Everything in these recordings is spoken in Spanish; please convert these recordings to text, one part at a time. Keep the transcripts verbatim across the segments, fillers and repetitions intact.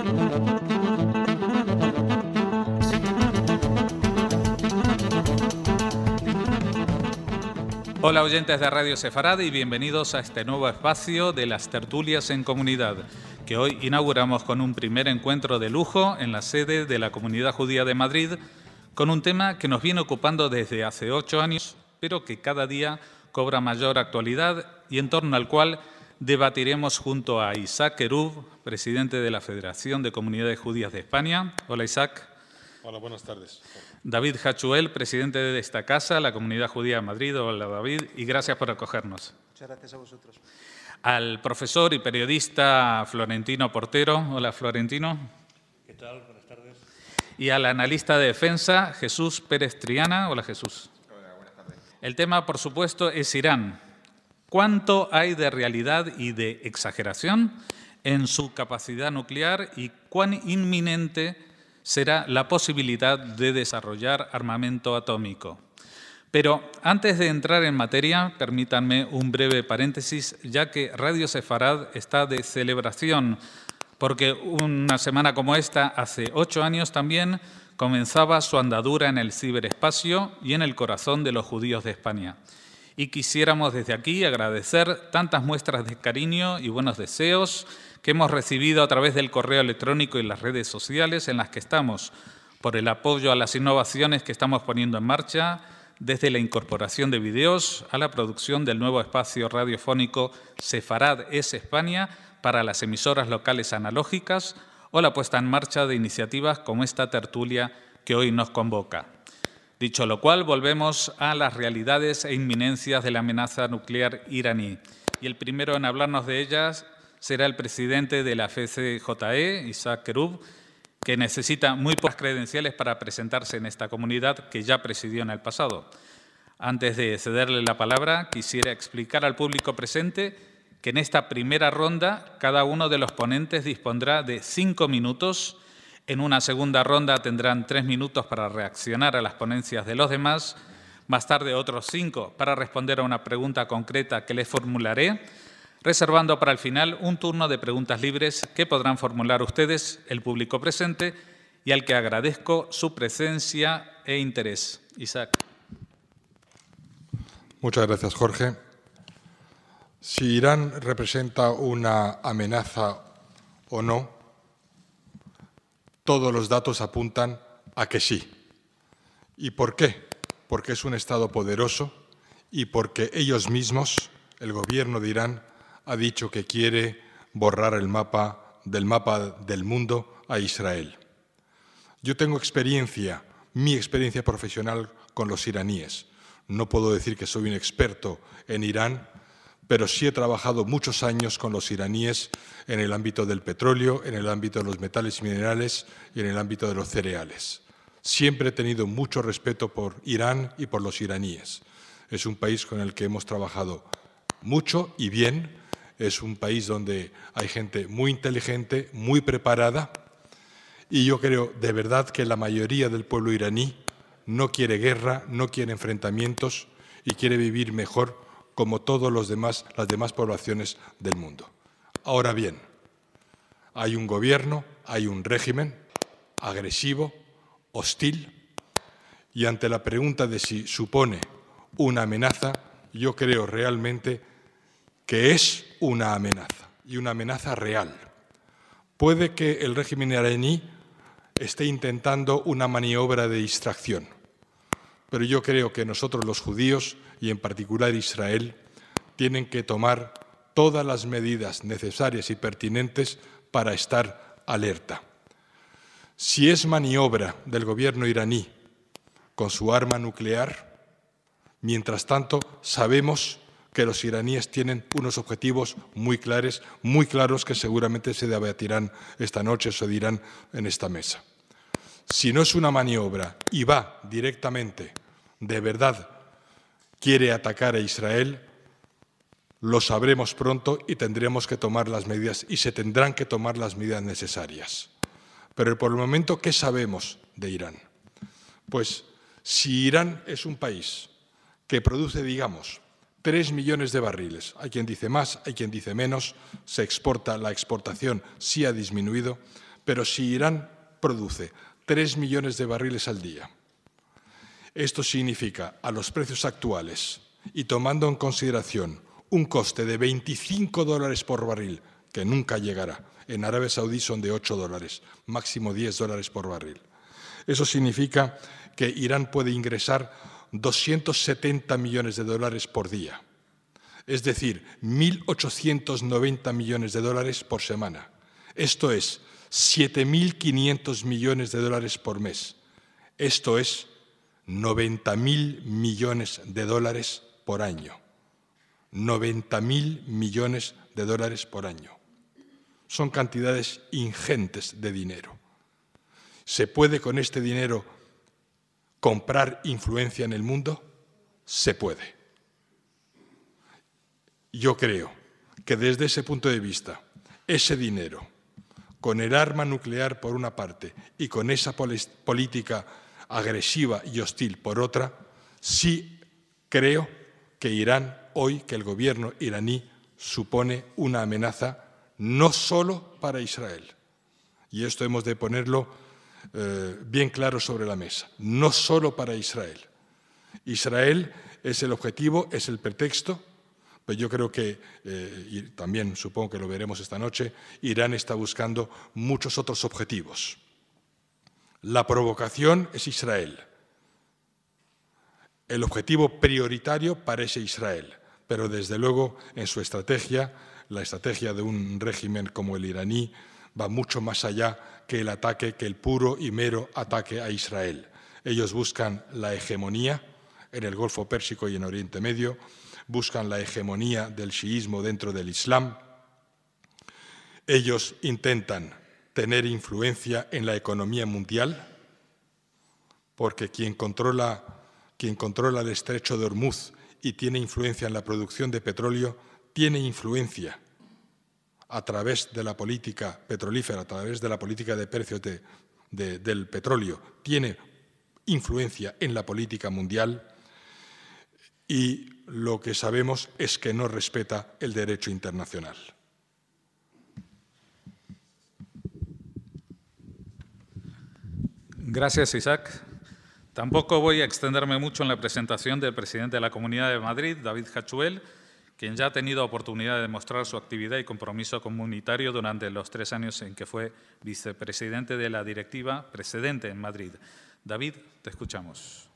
Hola oyentes de Radio Sefarad y bienvenidos a este nuevo espacio de las tertulias en comunidad, que hoy inauguramos con un primer encuentro de lujo en la sede de la Comunidad Judía de Madrid, con un tema que nos viene ocupando desde hace ocho años, pero que cada día cobra mayor actualidad y en torno al cual debatiremos junto a Isaac Erub, presidente de la Federación de Comunidades Judías de España. Hola, Isaac. Hola, buenas tardes. David Hachuel, presidente de esta casa, la Comunidad Judía de Madrid. Hola, David, y gracias por acogernos. Muchas gracias a vosotros. Al profesor y periodista Florentino Portero. Hola, Florentino. ¿Qué tal? Buenas tardes. Y al analista de defensa, Jesús Pérez Triana. Hola, Jesús. Hola, buenas tardes. El tema, por supuesto, es Irán. ¿Cuánto hay de realidad y de exageración en su capacidad nuclear y cuán inminente será la posibilidad de desarrollar armamento atómico? Pero antes de entrar en materia, permítanme un breve paréntesis, ya que Radio Sefarad está de celebración, porque una semana como esta, hace ocho años también, comenzaba su andadura en el ciberespacio y en el corazón de los judíos de España. Y quisiéramos desde aquí agradecer tantas muestras de cariño y buenos deseos que hemos recibido a través del correo electrónico y las redes sociales en las que estamos, por el apoyo a las innovaciones que estamos poniendo en marcha, desde la incorporación de videos a la producción del nuevo espacio radiofónico Sefarad es España para las emisoras locales analógicas o la puesta en marcha de iniciativas como esta tertulia que hoy nos convoca. Dicho lo cual, volvemos a las realidades e inminencias de la amenaza nuclear iraní. Y el primero en hablarnos de ellas será el presidente de la F C J E, Isaac Erub, que necesita muy pocas credenciales para presentarse en esta comunidad que ya presidió en el pasado. Antes de cederle la palabra, quisiera explicar al público presente que en esta primera ronda cada uno de los ponentes dispondrá de cinco minutos. En una segunda ronda tendrán tres minutos para reaccionar a las ponencias de los demás, más tarde otros cinco para responder a una pregunta concreta que les formularé, reservando para el final un turno de preguntas libres que podrán formular ustedes, el público presente, y al que agradezco su presencia e interés. Isaac. Muchas gracias, Jorge. Si Irán representa una amenaza o no, todos los datos apuntan a que sí. ¿Y por qué? Porque es un Estado poderoso y porque ellos mismos, el gobierno de Irán, ha dicho que quiere borrar el mapa del mapa del mundo a Israel. Yo tengo experiencia, mi experiencia profesional con los iraníes. No puedo decir que soy un experto en Irán, pero sí he trabajado muchos años con los iraníes en el ámbito del petróleo, en el ámbito de los metales y minerales y en el ámbito de los cereales. Siempre he tenido mucho respeto por Irán y por los iraníes. Es un país con el que hemos trabajado mucho y bien. Es un país donde hay gente muy inteligente, muy preparada, y yo creo de verdad que la mayoría del pueblo iraní no quiere guerra, no quiere enfrentamientos y quiere vivir mejor como todas los demás, las demás poblaciones del mundo. Ahora bien, hay un gobierno, hay un régimen agresivo, hostil, y ante la pregunta de si supone una amenaza, yo creo realmente que es una amenaza, y una amenaza real. Puede que el régimen iraní esté intentando una maniobra de distracción, pero yo creo que nosotros los judíos, y en particular Israel, tienen que tomar todas las medidas necesarias y pertinentes para estar alerta. Si es maniobra del gobierno iraní con su arma nuclear, mientras tanto sabemos que los iraníes tienen unos objetivos muy claros, muy claros que seguramente se debatirán esta noche, se dirán en esta mesa. Si no es una maniobra y va directamente, de verdad, quiere atacar a Israel, lo sabremos pronto y tendremos que tomar las medidas y se tendrán que tomar las medidas necesarias. Pero por el momento, ¿qué sabemos de Irán? Pues si Irán es un país que produce, digamos, tres millones de barriles, hay quien dice más, hay quien dice menos, se exporta, la exportación sí ha disminuido, Pero si Irán produce tres millones de barriles al día, esto significa, a los precios actuales y tomando en consideración un coste de veinticinco dólares por barril, que nunca llegará. En Arabia Saudí son de ocho dólares, máximo diez dólares por barril. Eso significa que Irán puede ingresar doscientos setenta millones de dólares por día, es decir, mil ochocientos noventa millones de dólares por semana. Esto es siete mil quinientos millones de dólares por mes. Esto es noventa mil millones de dólares por año. noventa mil millones de dólares por año. Son cantidades ingentes de dinero. ¿Se puede con este dinero comprar influencia en el mundo? Se puede. Yo creo que desde ese punto de vista, ese dinero, con el arma nuclear por una parte y con esa política agresiva y hostil por otra, sí creo que Irán hoy, que el gobierno iraní supone una amenaza no solo para Israel, y esto hemos de ponerlo eh, bien claro sobre la mesa, no solo para Israel. Israel es el objetivo, es el pretexto, pero yo creo que, eh, y también supongo que lo veremos esta noche, Irán está buscando muchos otros objetivos. La provocación es Israel. El objetivo prioritario parece Israel, pero desde luego en su estrategia, la estrategia de un régimen como el iraní va mucho más allá que el ataque, que el puro y mero ataque a Israel. Ellos buscan la hegemonía en el Golfo Pérsico y en Oriente Medio, buscan la hegemonía del chiismo dentro del Islam. Ellos intentan tener influencia en la economía mundial, porque quien controla, quien controla el estrecho de Hormuz y tiene influencia en la producción de petróleo, tiene influencia a través de la política petrolífera, a través de la política de precios de, de, del petróleo, tiene influencia en la política mundial, y lo que sabemos es que no respeta el derecho internacional. Gracias, Isaac. Tampoco voy a extenderme mucho en la presentación del presidente de la Comunidad de Madrid, David Hachuel, quien ya ha tenido oportunidad de demostrar su actividad y compromiso comunitario durante los tres años en que fue vicepresidente de la directiva precedente en Madrid. David, te escuchamos.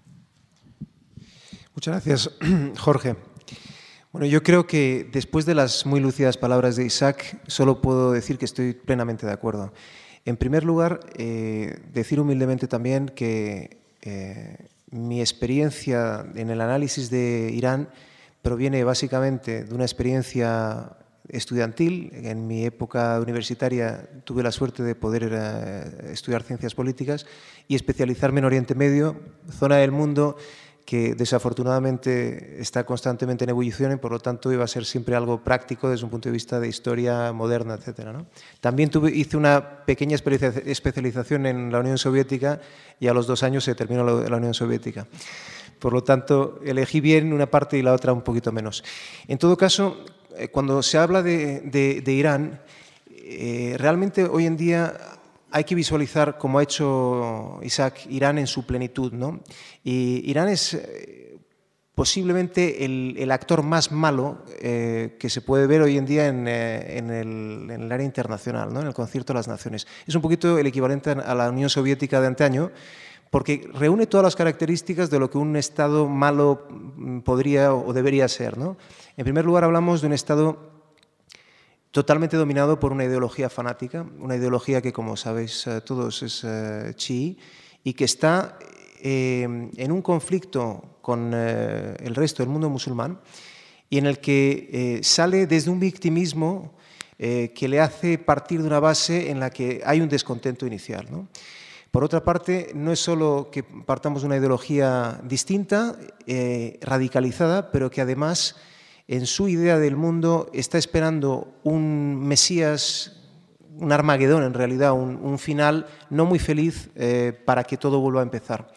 Muchas gracias, Jorge. Bueno, yo creo que después de las muy lúcidas palabras de Isaac, solo puedo decir que estoy plenamente de acuerdo. En primer lugar, eh, decir humildemente también que eh, mi experiencia en el análisis de Irán proviene básicamente de una experiencia estudiantil. En mi época universitaria tuve la suerte de poder eh, estudiar ciencias políticas y especializarme en Oriente Medio, zona del mundo que desafortunadamente está constantemente en ebullición y por lo tanto iba a ser siempre algo práctico desde un punto de vista de historia moderna, etcétera, ¿no? También tuve, hice una pequeña especialización en la Unión Soviética y a los dos años se terminó la, la Unión Soviética. Por lo tanto, elegí bien una parte y la otra un poquito menos. En todo caso, cuando se habla de, de, de Irán, eh, realmente hoy en día hay que visualizar, como ha hecho Isaac, Irán en su plenitud, ¿no? Y Irán es eh, posiblemente el, el actor más malo eh, que se puede ver hoy en día en, eh, en, el, en el área internacional, ¿no? En el concierto de las naciones. Es un poquito el equivalente a la Unión Soviética de antaño, porque reúne todas las características de lo que un Estado malo podría o debería ser, ¿no? En primer lugar, hablamos de un Estado totalmente dominado por una ideología fanática, una ideología que, como sabéis eh, todos, es eh, chií y que está eh, en un conflicto con eh, el resto del mundo musulmán y en el que eh, sale desde un victimismo eh, que le hace partir de una base en la que hay un descontento inicial, ¿no? Por otra parte, no es solo que partamos de una ideología distinta, eh, radicalizada, pero que además en su idea del mundo está esperando un Mesías, un Armagedón en realidad, un, un final no muy feliz eh, para que todo vuelva a empezar.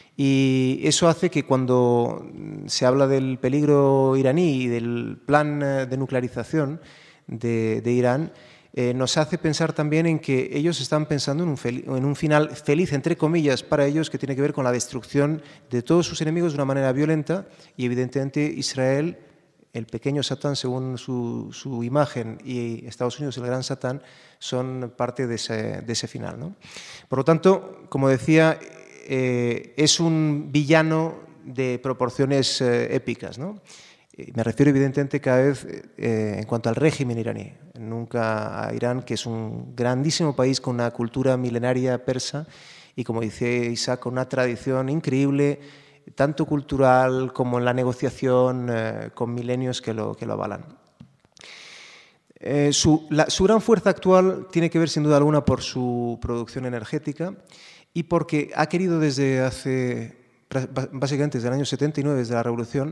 Y eso hace que cuando se habla del peligro iraní y del plan de nuclearización de, de Irán, eh, nos hace pensar también en que ellos están pensando en un, en un final feliz, entre comillas, para ellos, que tiene que ver con la destrucción de todos sus enemigos de una manera violenta, y evidentemente Israel, el pequeño Satán según su, su imagen, y Estados Unidos, el gran Satán, son parte de ese, de ese final, ¿no? Por lo tanto, como decía, eh, es un villano de proporciones eh, épicas, ¿no? Me refiero evidentemente cada vez eh, en cuanto al régimen iraní, nunca a Irán, que es un grandísimo país con una cultura milenaria persa y, como dice Isaac, con una tradición increíble, tanto cultural como en la negociación, eh, con milenios que lo, que lo avalan. Eh, su, la, su gran fuerza actual tiene que ver sin duda alguna por su producción energética y porque ha querido desde hace, básicamente desde el año setenta y nueve, desde la revolución,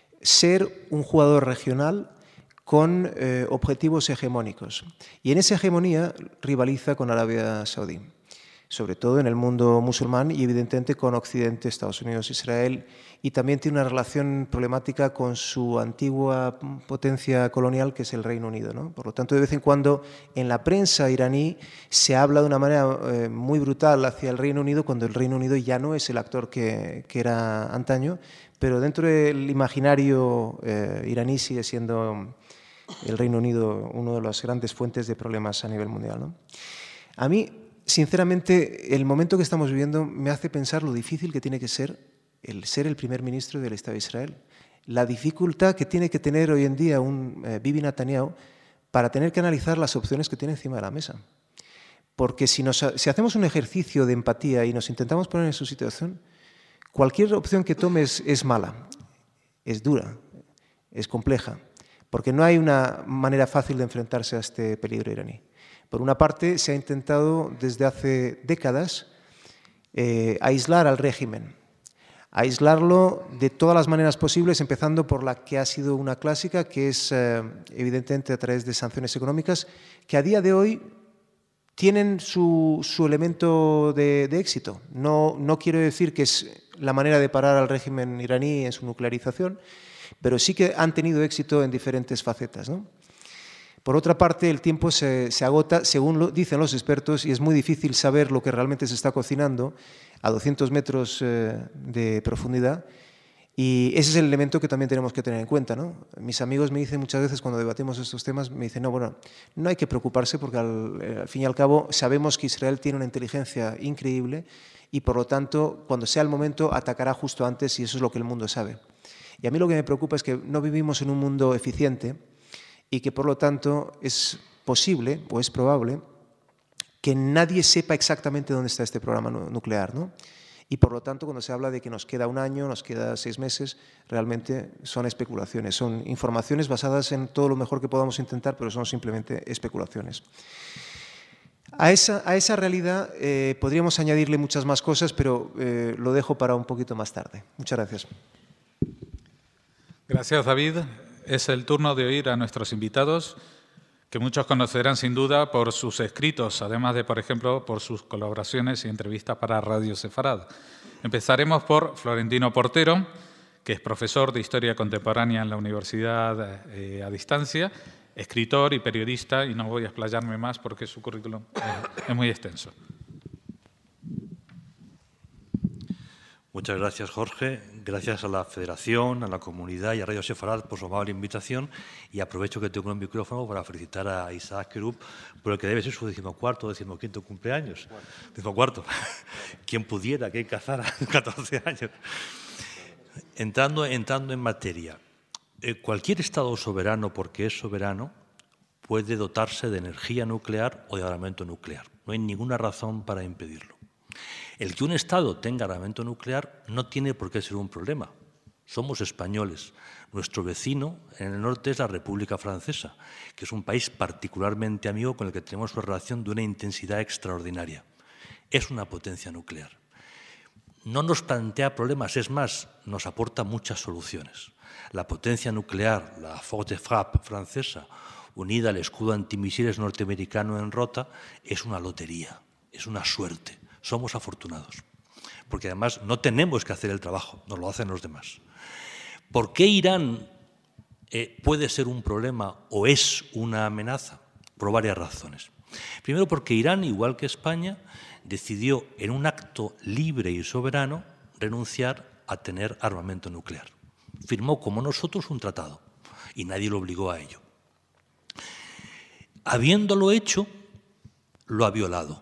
ser un jugador regional con eh, objetivos hegemónicos. Y en esa hegemonía rivaliza con Arabia Saudí, sobre todo en el mundo musulmán y evidentemente con Occidente, Estados Unidos, Israel, y también tiene una relación problemática con su antigua potencia colonial, que es el Reino Unido, ¿no? Por lo tanto, de vez en cuando en la prensa iraní se habla de una manera eh, muy brutal hacia el Reino Unido, cuando el Reino Unido ya no es el actor que, que era antaño, pero dentro del imaginario eh, iraní sigue siendo el Reino Unido una de las grandes fuentes de problemas a nivel mundial, ¿no? A mí, sinceramente, el momento que estamos viviendo me hace pensar lo difícil que tiene que ser el ser el primer ministro del Estado de Israel, la dificultad que tiene que tener hoy en día un eh, Bibi Netanyahu para tener que analizar las opciones que tiene encima de la mesa. Porque si, nos, si hacemos un ejercicio de empatía y nos intentamos poner en su situación, cualquier opción que tomes es mala, es dura, es compleja, porque no hay una manera fácil de enfrentarse a este peligro iraní. Por una parte, se ha intentado desde hace décadas eh, aislar al régimen, aislarlo de todas las maneras posibles, empezando por la que ha sido una clásica, que es eh, evidentemente a través de sanciones económicas, que a día de hoy tienen su, su elemento de, de éxito. No, no quiero decir que es la manera de parar al régimen iraní en su nuclearización, pero sí que han tenido éxito en diferentes facetas, ¿no? Por otra parte, el tiempo se, se agota, según lo dicen los expertos, y es muy difícil saber lo que realmente se está cocinando a doscientos metros eh, de profundidad, y ese es el elemento que también tenemos que tener en cuenta, ¿no? Mis amigos me dicen muchas veces cuando debatimos estos temas, me dicen, no, bueno, no hay que preocuparse porque al, al fin y al cabo sabemos que Israel tiene una inteligencia increíble y por lo tanto cuando sea el momento atacará justo antes y eso es lo que el mundo sabe. Y a mí lo que me preocupa es que no vivimos en un mundo eficiente y que por lo tanto es posible o es probable que nadie sepa exactamente dónde está este programa nuclear, ¿no? Y por lo tanto, cuando se habla de que nos queda un año, nos queda seis meses, realmente son especulaciones, son informaciones basadas en todo lo mejor que podamos intentar, pero son simplemente especulaciones. A esa, a esa realidad eh, podríamos añadirle muchas más cosas, pero eh, lo dejo para un poquito más tarde. Muchas gracias. Gracias, David. Es el turno de oír a nuestros invitados, que muchos conocerán sin duda por sus escritos, además de, por ejemplo, por sus colaboraciones y entrevistas para Radio Sefarad. Empezaremos por Florentino Portero, que es profesor de Historia Contemporánea en la Universidad eh, a Distancia, escritor y periodista, y no voy a explayarme más porque su currículum es, es muy extenso. Muchas gracias, Jorge. Gracias a la Federación, a la comunidad y a Radio Sefarad por su amable invitación. Y aprovecho que tengo el micrófono para felicitar a Isaac Kerub por el que debe ser su decimocuarto o decimoquinto cumpleaños. Bueno. Decimocuarto. Quien pudiera, que cazara catorce años. Entrando, entrando en materia. Eh, cualquier Estado soberano, porque es soberano, puede dotarse de energía nuclear o de armamento nuclear. No hay ninguna razón para impedirlo. El que un Estado tenga armamento nuclear no tiene por qué ser un problema. Somos españoles. Nuestro vecino en el norte es la República Francesa, que es un país particularmente amigo con el que tenemos una relación de una intensidad extraordinaria. Es una potencia nuclear. No nos plantea problemas, es más, nos aporta muchas soluciones. La potencia nuclear, la Force de Frappe francesa, unida al escudo antimisiles norteamericano en Rota, es una lotería, es una suerte. Somos afortunados, porque además no tenemos que hacer el trabajo, nos lo hacen los demás. ¿Por qué Irán eh, puede ser un problema o es una amenaza? por varias razones. Primero, porque Irán, igual que España, decidió en un acto libre y soberano renunciar a tener armamento nuclear. Firmó como nosotros un tratado y nadie lo obligó a ello. Habiéndolo hecho, lo ha violado.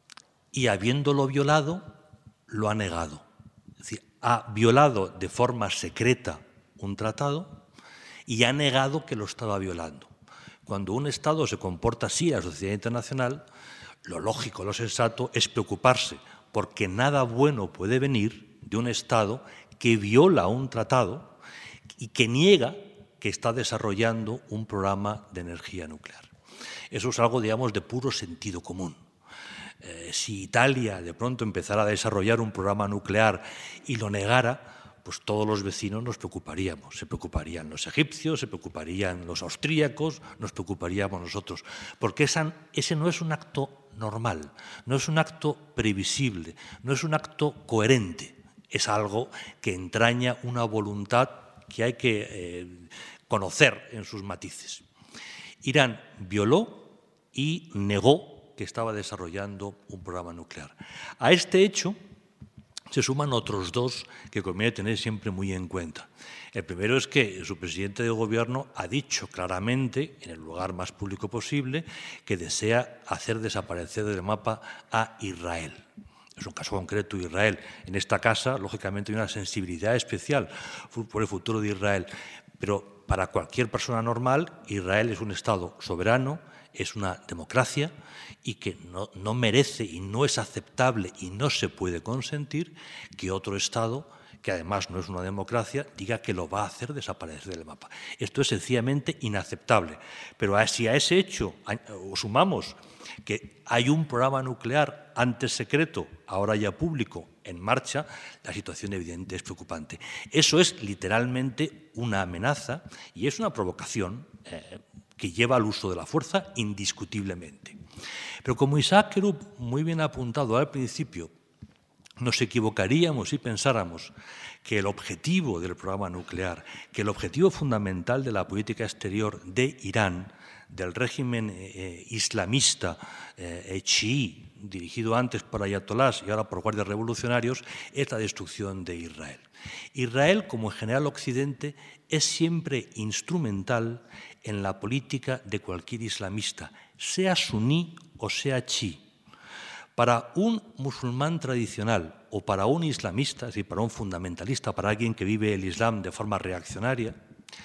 Y habiéndolo violado, lo ha negado. Es decir, ha violado de forma secreta un tratado y ha negado que lo estaba violando. Cuando un Estado se comporta así en la sociedad internacional, lo lógico, lo sensato es preocuparse, porque nada bueno puede venir de un Estado que viola un tratado y que niega que está desarrollando un programa de energía nuclear. Eso es algo, digamos, de puro sentido común. Eh, si Italia de pronto empezara a desarrollar un programa nuclear y lo negara, pues todos los vecinos nos preocuparíamos. Se preocuparían los egipcios, se preocuparían los austríacos, nos preocuparíamos nosotros. Porque esa, ese no es un acto normal, no es un acto previsible, no es un acto coherente. Es algo que entraña una voluntad que hay que eh, conocer en sus matices. Irán violó y negó que estaba desarrollando un programa nuclear. A este hecho se suman otros dos que conviene tener siempre muy en cuenta. El primero es que su presidente de gobierno ha dicho claramente, en el lugar más público posible, que desea hacer desaparecer del mapa a Israel. Es un caso concreto de Israel. En esta casa, lógicamente, hay una sensibilidad especial por el futuro de Israel. Pero para cualquier persona normal, Israel es un Estado soberano, es una democracia y que no, no merece y no es aceptable y no se puede consentir que otro Estado, que además no es una democracia, diga que lo va a hacer desaparecer del mapa. Esto es sencillamente inaceptable. Pero si a ese hecho sumamos que hay un programa nuclear antes secreto, ahora ya público, en marcha, la situación evidente es preocupante. Eso es literalmente una amenaza y es una provocación eh, que lleva al uso de la fuerza indiscutiblemente. Pero como Isaac Kerup muy bien ha apuntado al principio, nos equivocaríamos si pensáramos que el objetivo del programa nuclear, que el objetivo fundamental de la política exterior de Irán, del régimen eh, islamista eh, chií, dirigido antes por ayatolás y ahora por guardias revolucionarios, es la destrucción de Israel. Israel, como en general Occidente, es siempre instrumental en la política de cualquier islamista, sea suní o sea chií. Para un musulmán tradicional o para un islamista, es decir, para un fundamentalista, para alguien que vive el Islam de forma reaccionaria,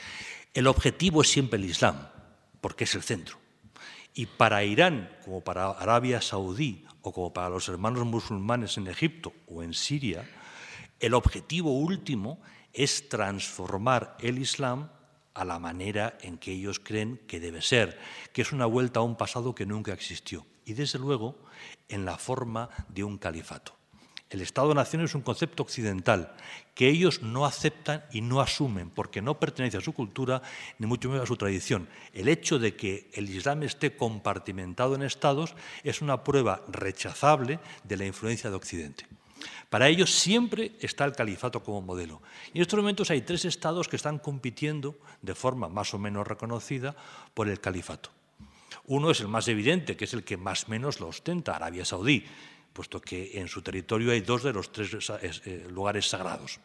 el objetivo es siempre el Islam, porque es el centro. Y para Irán, como para Arabia Saudí o como para los hermanos musulmanes en Egipto o en Siria, el objetivo último es transformar el Islam a la manera en que ellos creen que debe ser, que es una vuelta a un pasado que nunca existió. Y desde luego, en la forma de un califato. El Estado-nación es un concepto occidental que ellos no aceptan y no asumen porque no pertenece a su cultura ni mucho menos a su tradición. El hecho de que el Islam esté compartimentado en estados es una prueba rechazable de la influencia de Occidente. Para ellos siempre está el califato como modelo. Y en estos momentos hay tres estados que están compitiendo de forma más o menos reconocida por el califato. Uno es el más evidente, que es el que más o menos lo ostenta, Arabia Saudí, puesto que en su territorio hay dos de los tres lugares sagrados.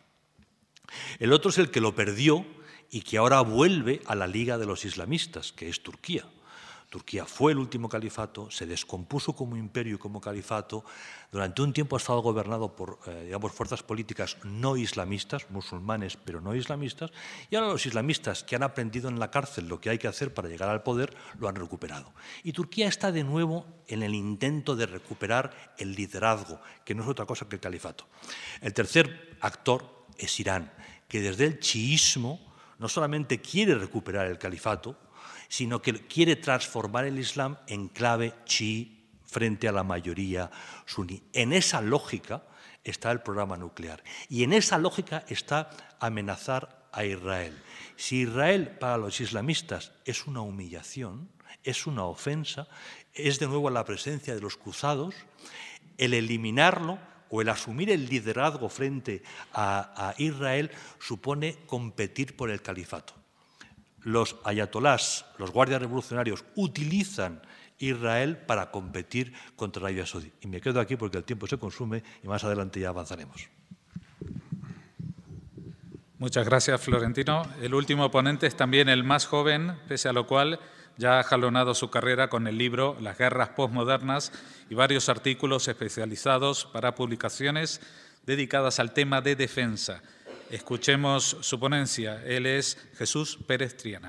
El otro es el que lo perdió y que ahora vuelve a la Liga de los Islamistas, que es Turquía. Turquía fue el último califato, se descompuso como imperio y como califato, durante un tiempo ha estado gobernado por eh, digamos, fuerzas políticas no islamistas, musulmanes pero no islamistas, y ahora los islamistas que han aprendido en la cárcel lo que hay que hacer para llegar al poder, lo han recuperado. Y Turquía está de nuevo en el intento de recuperar el liderazgo, que no es otra cosa que el califato. El tercer actor es Irán, que desde el chiísmo no solamente quiere recuperar el califato, sino que quiere transformar el Islam en clave chií frente a la mayoría suní. En esa lógica está el programa nuclear y en esa lógica está amenazar a Israel. Si Israel para los islamistas es una humillación, es una ofensa, es de nuevo la presencia de los cruzados, el eliminarlo o el asumir el liderazgo frente a, a Israel supone competir por el califato. los ayatolás, los guardias revolucionarios, utilizan Israel para competir contra Arabia Saudí. Y me quedo aquí porque el tiempo se consume y más adelante ya avanzaremos. Muchas gracias, Florentino. El último ponente es también el más joven, pese a lo cual ya ha jalonado su carrera con el libro Las guerras postmodernas y varios artículos especializados para publicaciones dedicadas al tema de defensa. Escuchemos su ponencia. Él es Jesús Pérez Triana.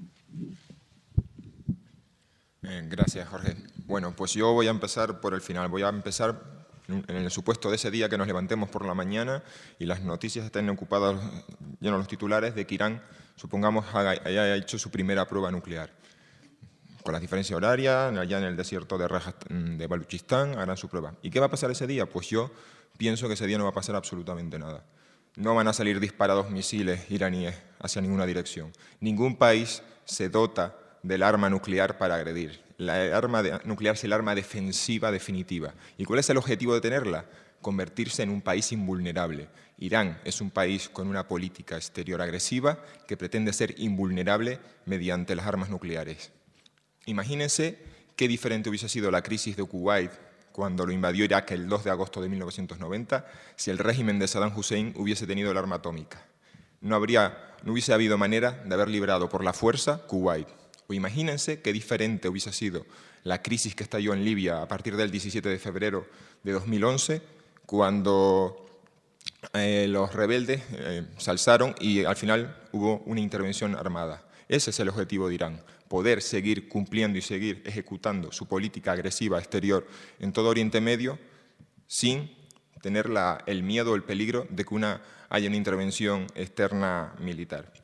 Eh, gracias, Jorge. Bueno, pues yo voy a empezar por el final. Voy a empezar en el supuesto de ese día que nos levantemos por la mañana y las noticias estén ocupadas, llenos los titulares, de que Irán, supongamos, haya hecho su primera prueba nuclear. Con las diferencias horarias, allá en el desierto de, Rajasthan, de Baluchistán, harán su prueba. ¿Y qué va a pasar ese día? Pues yo pienso que ese día no va a pasar absolutamente nada. No van a salir disparados misiles iraníes hacia ninguna dirección. Ningún país se dota del arma nuclear para agredir. La arma de, nuclear es el arma defensiva definitiva. ¿Y cuál es el objetivo de tenerla? Convertirse en un país invulnerable. Irán es un país con una política exterior agresiva que pretende ser invulnerable mediante las armas nucleares. Imagínense qué diferente hubiese sido la crisis de Kuwait cuando lo invadió Irak el dos de agosto de mil novecientos noventa si el régimen de Saddam Hussein hubiese tenido el arma atómica. No, habría, no hubiese habido manera de haber liberado por la fuerza Kuwait. O imagínense qué diferente hubiese sido la crisis que estalló en Libia a partir del diecisiete de febrero de dos mil once, cuando eh, los rebeldes eh, se alzaron y al final hubo una intervención armada. Ese es el objetivo de Irán, poder seguir cumpliendo y seguir ejecutando su política agresiva exterior en todo Oriente Medio sin tener la, el miedo o el peligro de que una, haya una intervención externa militar.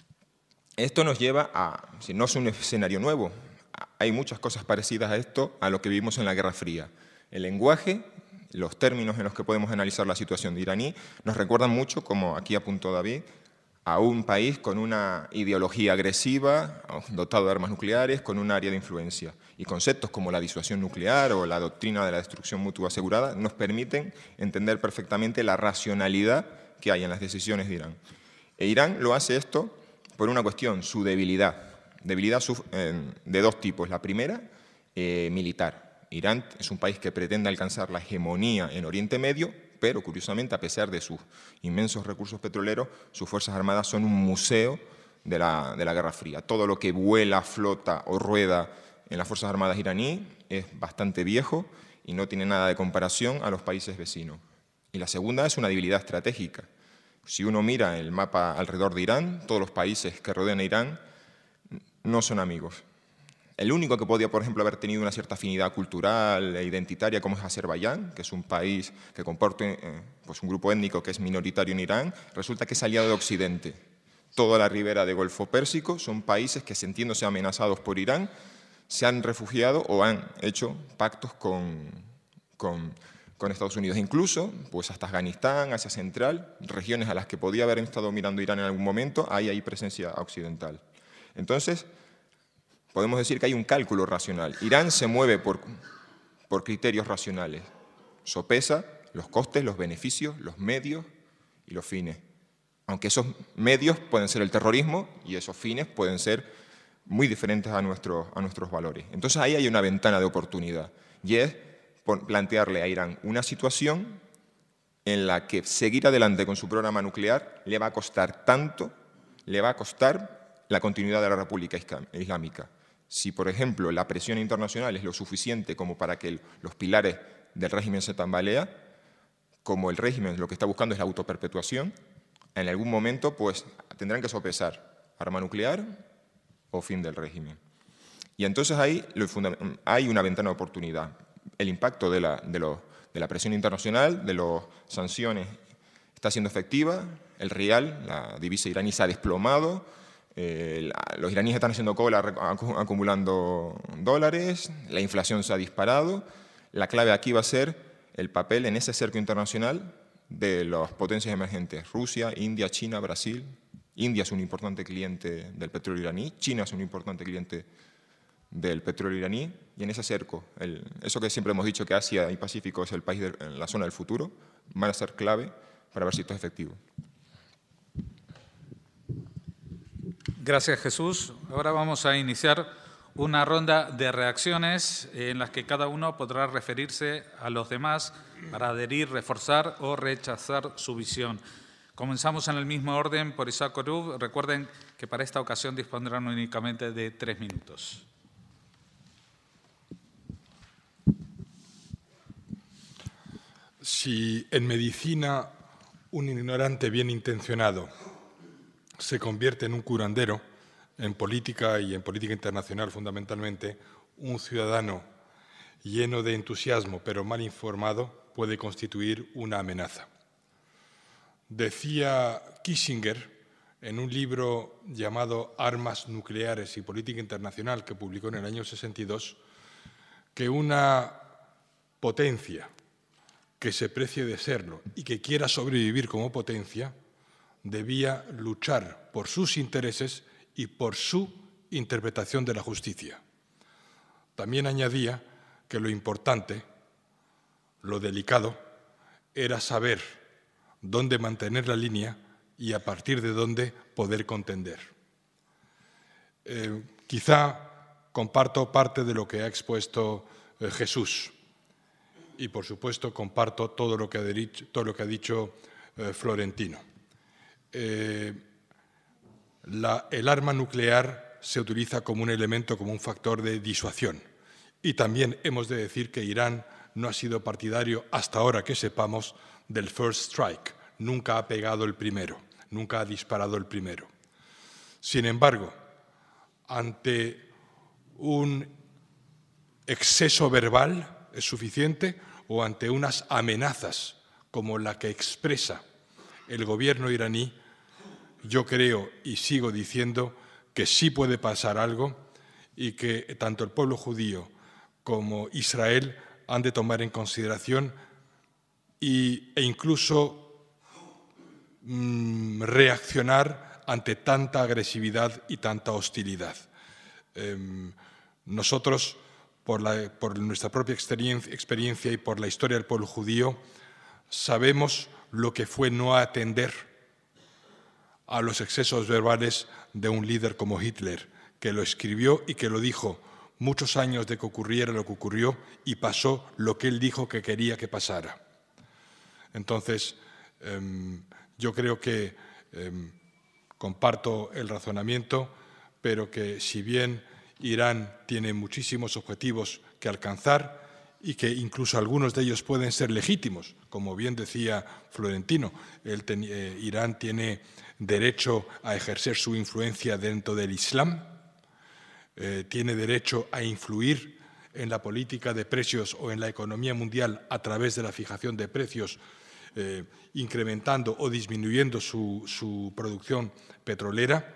Esto nos lleva a, si no es un escenario nuevo, hay muchas cosas parecidas a esto, a lo que vivimos en la Guerra Fría. El lenguaje, los términos en los que podemos analizar la situación de iraní, nos recuerdan mucho, como aquí apuntó David, a un país con una ideología agresiva, dotado de armas nucleares, con un área de influencia. Y conceptos como la disuasión nuclear o la doctrina de la destrucción mutua asegurada nos permiten entender perfectamente la racionalidad que hay en las decisiones de Irán. E Irán lo hace esto por una cuestión, su debilidad. Debilidad de dos tipos. La primera, eh, militar. Irán es un país que pretende alcanzar la hegemonía en Oriente Medio, pero curiosamente, a pesar de sus inmensos recursos petroleros, sus Fuerzas Armadas son un museo de la, de la Guerra Fría. Todo lo que vuela, flota o rueda en las Fuerzas Armadas iraníes es bastante viejo y no tiene nada de comparación a los países vecinos. Y la segunda es una debilidad estratégica. Si uno mira el mapa alrededor de Irán, todos los países que rodean a Irán no son amigos. El único que podía, por ejemplo, haber tenido una cierta afinidad cultural e identitaria, como es Azerbaiyán, que es un país que comparte eh, pues un grupo étnico que es minoritario en Irán, resulta que es aliado de Occidente. Toda la ribera del Golfo Pérsico son países que, sintiéndose amenazados por Irán, se han refugiado o han hecho pactos con, con, con Estados Unidos. Incluso, pues hasta Afganistán, Asia Central, regiones a las que podía haber estado mirando Irán en algún momento, hay ahí presencia occidental. Entonces, podemos decir que hay un cálculo racional. Irán se mueve por, por criterios racionales. Sopesa los costes, los beneficios, los medios y los fines. Aunque esos medios pueden ser el terrorismo y esos fines pueden ser muy diferentes a, nuestro, a nuestros valores. Entonces ahí hay una ventana de oportunidad y es plantearle a Irán una situación en la que seguir adelante con su programa nuclear le va a costar tanto, le va a costar la continuidad de la República Islámica. Si, por ejemplo, la presión internacional es lo suficiente como para que los pilares del régimen se tambalean, como el régimen lo que está buscando es la autoperpetuación, en algún momento pues, tendrán que sopesar arma nuclear o fin del régimen. Y entonces ahí hay una ventana de oportunidad. El impacto de la, de, lo, de la presión internacional, de las sanciones, está siendo efectiva. El rial, la divisa iraní, se ha desplomado. Eh, la, los iraníes están haciendo cola acumulando dólares. La inflación se ha disparado. La clave aquí va a ser el papel en ese cerco internacional de las potencias emergentes. Rusia, India, China, Brasil. India es un importante cliente del petróleo iraní. China es un importante cliente del petróleo iraní, y en ese cerco, el, eso que siempre hemos dicho que Asia y Pacífico es el país de la zona del futuro, van a ser clave para ver si esto es efectivo. Gracias, Jesús. Ahora vamos a iniciar una ronda de reacciones en las que cada uno podrá referirse a los demás para adherir, reforzar o rechazar su visión. Comenzamos en el mismo orden por Isaac Orub. Recuerden que para esta ocasión dispondrán únicamente de tres minutos. Si en medicina un ignorante bien intencionado se convierte en un curandero, en política y en política internacional fundamentalmente, un ciudadano lleno de entusiasmo pero mal informado puede constituir una amenaza. Decía Kissinger en un libro llamado Armas nucleares y política internacional que publicó en el año sesenta y dos que una potencia que se precie de serlo y que quiera sobrevivir como potencia debía luchar por sus intereses y por su interpretación de la justicia. También añadía que lo importante, lo delicado, era saber dónde mantener la línea y a partir de dónde poder contender. Eh, quizá comparto parte de lo que ha expuesto eh, Jesús y, por supuesto, comparto todo lo que ha dicho, todo lo que ha dicho eh, Florentino. Eh, la, el arma nuclear se utiliza como un elemento, como un factor de disuasión. Y también hemos de decir que Irán no ha sido partidario, hasta ahora que sepamos, del first strike. Nunca ha pegado el primero, nunca ha disparado el primero. Sin embargo, ante un exceso verbal es suficiente o ante unas amenazas como la que expresa el gobierno iraní, yo creo y sigo diciendo que sí puede pasar algo y que tanto el pueblo judío como Israel han de tomar en consideración y, e incluso mmm, reaccionar ante tanta agresividad y tanta hostilidad. Eh, nosotros, por, la, por nuestra propia experiencia, experiencia y por la historia del pueblo judío, sabemos lo que fue no atender a los excesos verbales de un líder como Hitler, que lo escribió y que lo dijo muchos años de que ocurriera lo que ocurrió y pasó lo que él dijo que quería que pasara. Entonces, eh, yo creo que eh, comparto el razonamiento, pero que si bien Irán tiene muchísimos objetivos que alcanzar y que incluso algunos de ellos pueden ser legítimos, como bien decía Florentino, el ten, eh, Irán tiene derecho a ejercer su influencia dentro del Islam, eh, tiene derecho a influir en la política de precios o en la economía mundial a través de la fijación de precios, eh, incrementando o disminuyendo su, su producción petrolera,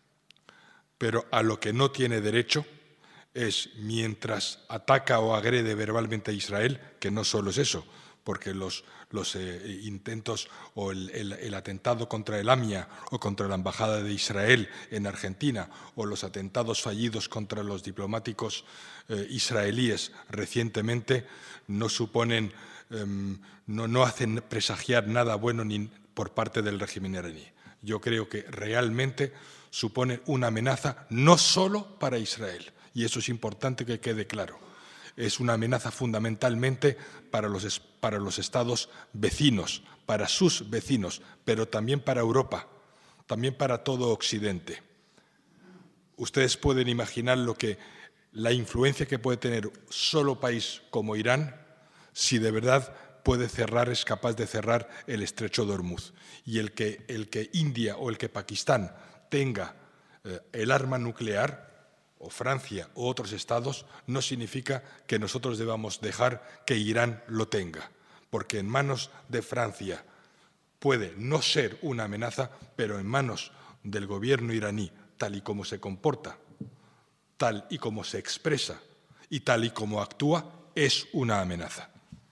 pero a lo que no tiene derecho es, mientras ataca o agrede verbalmente a Israel, que no solo es eso, porque los, los eh, intentos o el, el, el atentado contra el AMIA o contra la Embajada de Israel en Argentina o los atentados fallidos contra los diplomáticos eh, israelíes recientemente no suponen, eh, no, no hacen presagiar nada bueno ni por parte del régimen iraní. Yo creo que realmente supone una amenaza no solo para Israel, y eso es importante que quede claro. Es una amenaza fundamentalmente para los, para los estados vecinos, para sus vecinos, pero también para Europa, también para todo Occidente. Ustedes pueden imaginar lo que, la influencia que puede tener solo país como Irán si de verdad puede cerrar, es capaz de cerrar el estrecho de Hormuz. Y el que, el que India o el que Pakistán tenga eh, el arma nuclear, o Francia o otros estados, no significa que nosotros debamos dejar que Irán lo tenga, porque en manos de Francia puede no ser una amenaza, pero en manos del gobierno iraní, tal y como se comporta, tal y como se expresa y tal y como actúa, es una amenaza.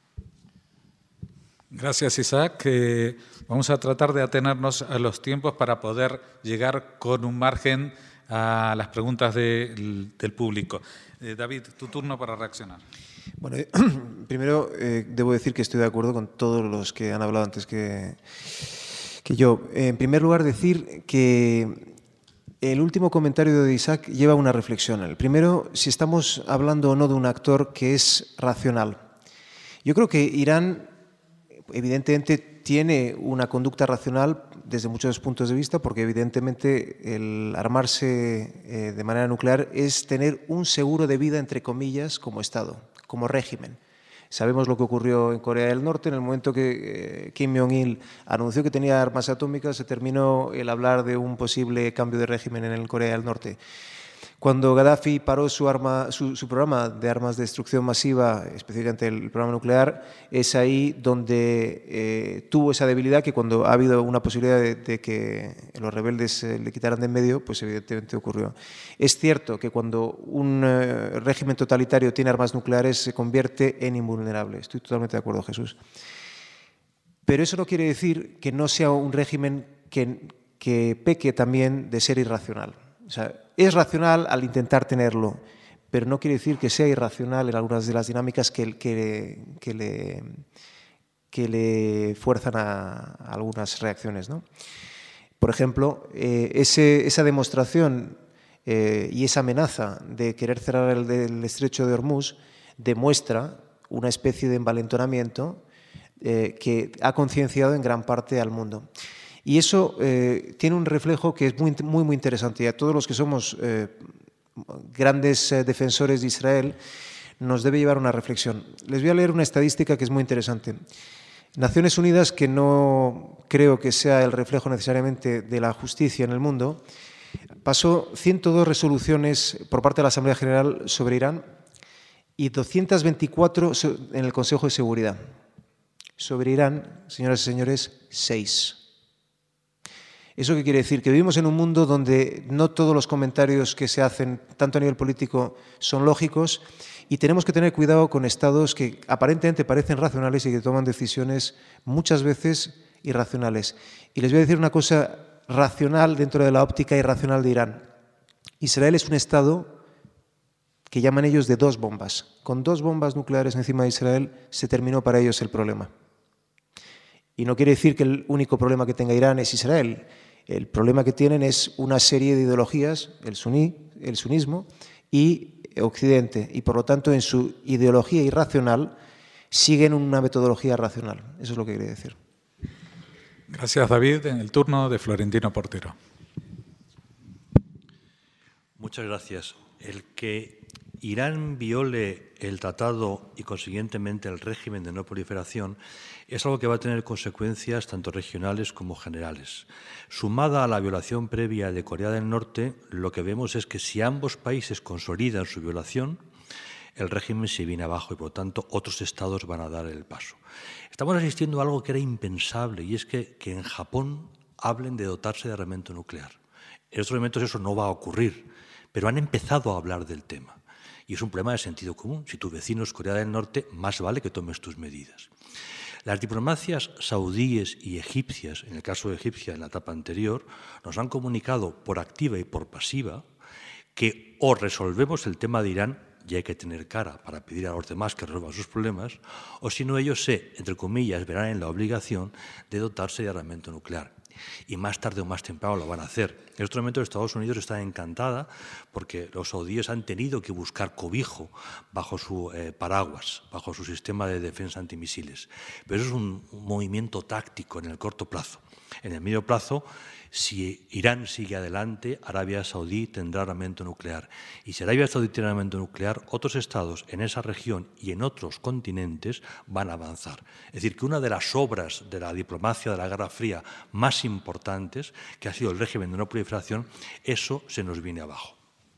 Gracias, Isaac. Eh, vamos a tratar de atenernos a los tiempos para poder llegar con un margen a las preguntas de, del público. Eh, David, tu turno para reaccionar. Bueno, eh, primero eh, debo decir que estoy de acuerdo con todos los que han hablado antes que, que yo. En primer lugar, decir que El último comentario de Isaac lleva una reflexión. El primero, si estamos hablando o no de un actor que es racional. Yo creo que Irán, evidentemente, tiene una conducta racional desde muchos puntos de vista, porque evidentemente el armarse eh, de manera nuclear es tener un seguro de vida, entre comillas, como Estado, como régimen. Sabemos lo que ocurrió en Corea del Norte. En el momento que eh, Kim Jong-il anunció que tenía armas atómicas, se terminó el hablar de un posible cambio de régimen en el Corea del Norte. Cuando Gaddafi paró su, arma, su, su programa de armas de destrucción masiva, específicamente el programa nuclear, es ahí donde eh, tuvo esa debilidad que cuando ha habido una posibilidad de, de que los rebeldes eh, le quitaran de en medio, pues evidentemente ocurrió. Es cierto que cuando un eh, régimen totalitario tiene armas nucleares se convierte en invulnerable. Estoy totalmente de acuerdo, Jesús. Pero eso no quiere decir que no sea un régimen que, que peque también de ser irracional. O sea, es racional al intentar tenerlo, pero no quiere decir que sea irracional en algunas de las dinámicas que, que, que, le, que le fuerzan a, a algunas reacciones, ¿no? Por ejemplo, eh, ese, esa demostración eh, y esa amenaza de querer cerrar el, el estrecho de Hormuz demuestra una especie de envalentonamiento eh, que ha concienciado en gran parte al mundo. Y eso eh, tiene un reflejo que es muy, muy, muy interesante. Y a todos los que somos eh, grandes eh, defensores de Israel nos debe llevar a una reflexión. Les voy a leer una estadística que es muy interesante. Naciones Unidas, que no creo que sea el reflejo necesariamente de la justicia en el mundo, pasó ciento dos resoluciones por parte de la Asamblea General sobre Irán y doscientas veinticuatro en el Consejo de Seguridad. Sobre Irán, señoras y señores, seis. ¿Eso qué quiere decir? Que vivimos en un mundo donde no todos los comentarios que se hacen, tanto a nivel político, son lógicos, y tenemos que tener cuidado con estados que aparentemente parecen racionales y que toman decisiones muchas veces irracionales. Y les voy a decir una cosa racional dentro de la óptica irracional de Irán. Israel es un estado que llaman ellos de dos bombas. Con dos bombas nucleares encima de Israel se terminó para ellos el problema. Y no quiere decir que el único problema que tenga Irán es Israel. El problema que tienen es una serie de ideologías, el suní, el sunismo y Occidente, y por lo tanto en su ideología irracional siguen una metodología racional. Eso es lo que quería decir. Gracias, David. En el turno de Florentino Portero. Muchas gracias. El que Irán viole el tratado y consiguientemente el régimen de no proliferación es algo que va a tener consecuencias tanto regionales como generales. Sumada a la violación previa de Corea del Norte, lo que vemos es que si ambos países consolidan su violación, el régimen se viene abajo y, por lo tanto, otros estados van a dar el paso. Estamos asistiendo a algo que era impensable, y es que, que en Japón hablen de dotarse de armamento nuclear. En otros momentos eso no va a ocurrir, pero han empezado a hablar del tema. Y es un problema de sentido común. Si tu vecino es Corea del Norte, más vale que tomes tus medidas. Las diplomacias saudíes y egipcias, en el caso de Egipcia en la etapa anterior, nos han comunicado por activa y por pasiva que o resolvemos el tema de Irán, y hay que tener cara para pedir a los demás que resuelvan sus problemas, o si no ellos se, entre comillas, verán en la obligación de dotarse de armamento nuclear. Y más tarde o más temprano lo van a hacer. En estos momentos Estados Unidos está encantada porque los saudíes han tenido que buscar cobijo bajo su eh, paraguas, bajo su sistema de defensa antimisiles. Pero eso es un, un movimiento táctico en el corto plazo. En el medio plazo, si Irán sigue adelante, Arabia Saudí tendrá armamento nuclear. Y si Arabia Saudí tiene armamento nuclear, otros estados en esa región y en otros continentes van a avanzar. Es decir, que una de las obras de la diplomacia de la Guerra Fría más importantes, que ha sido el régimen de no proliferación, eso se nos viene abajo.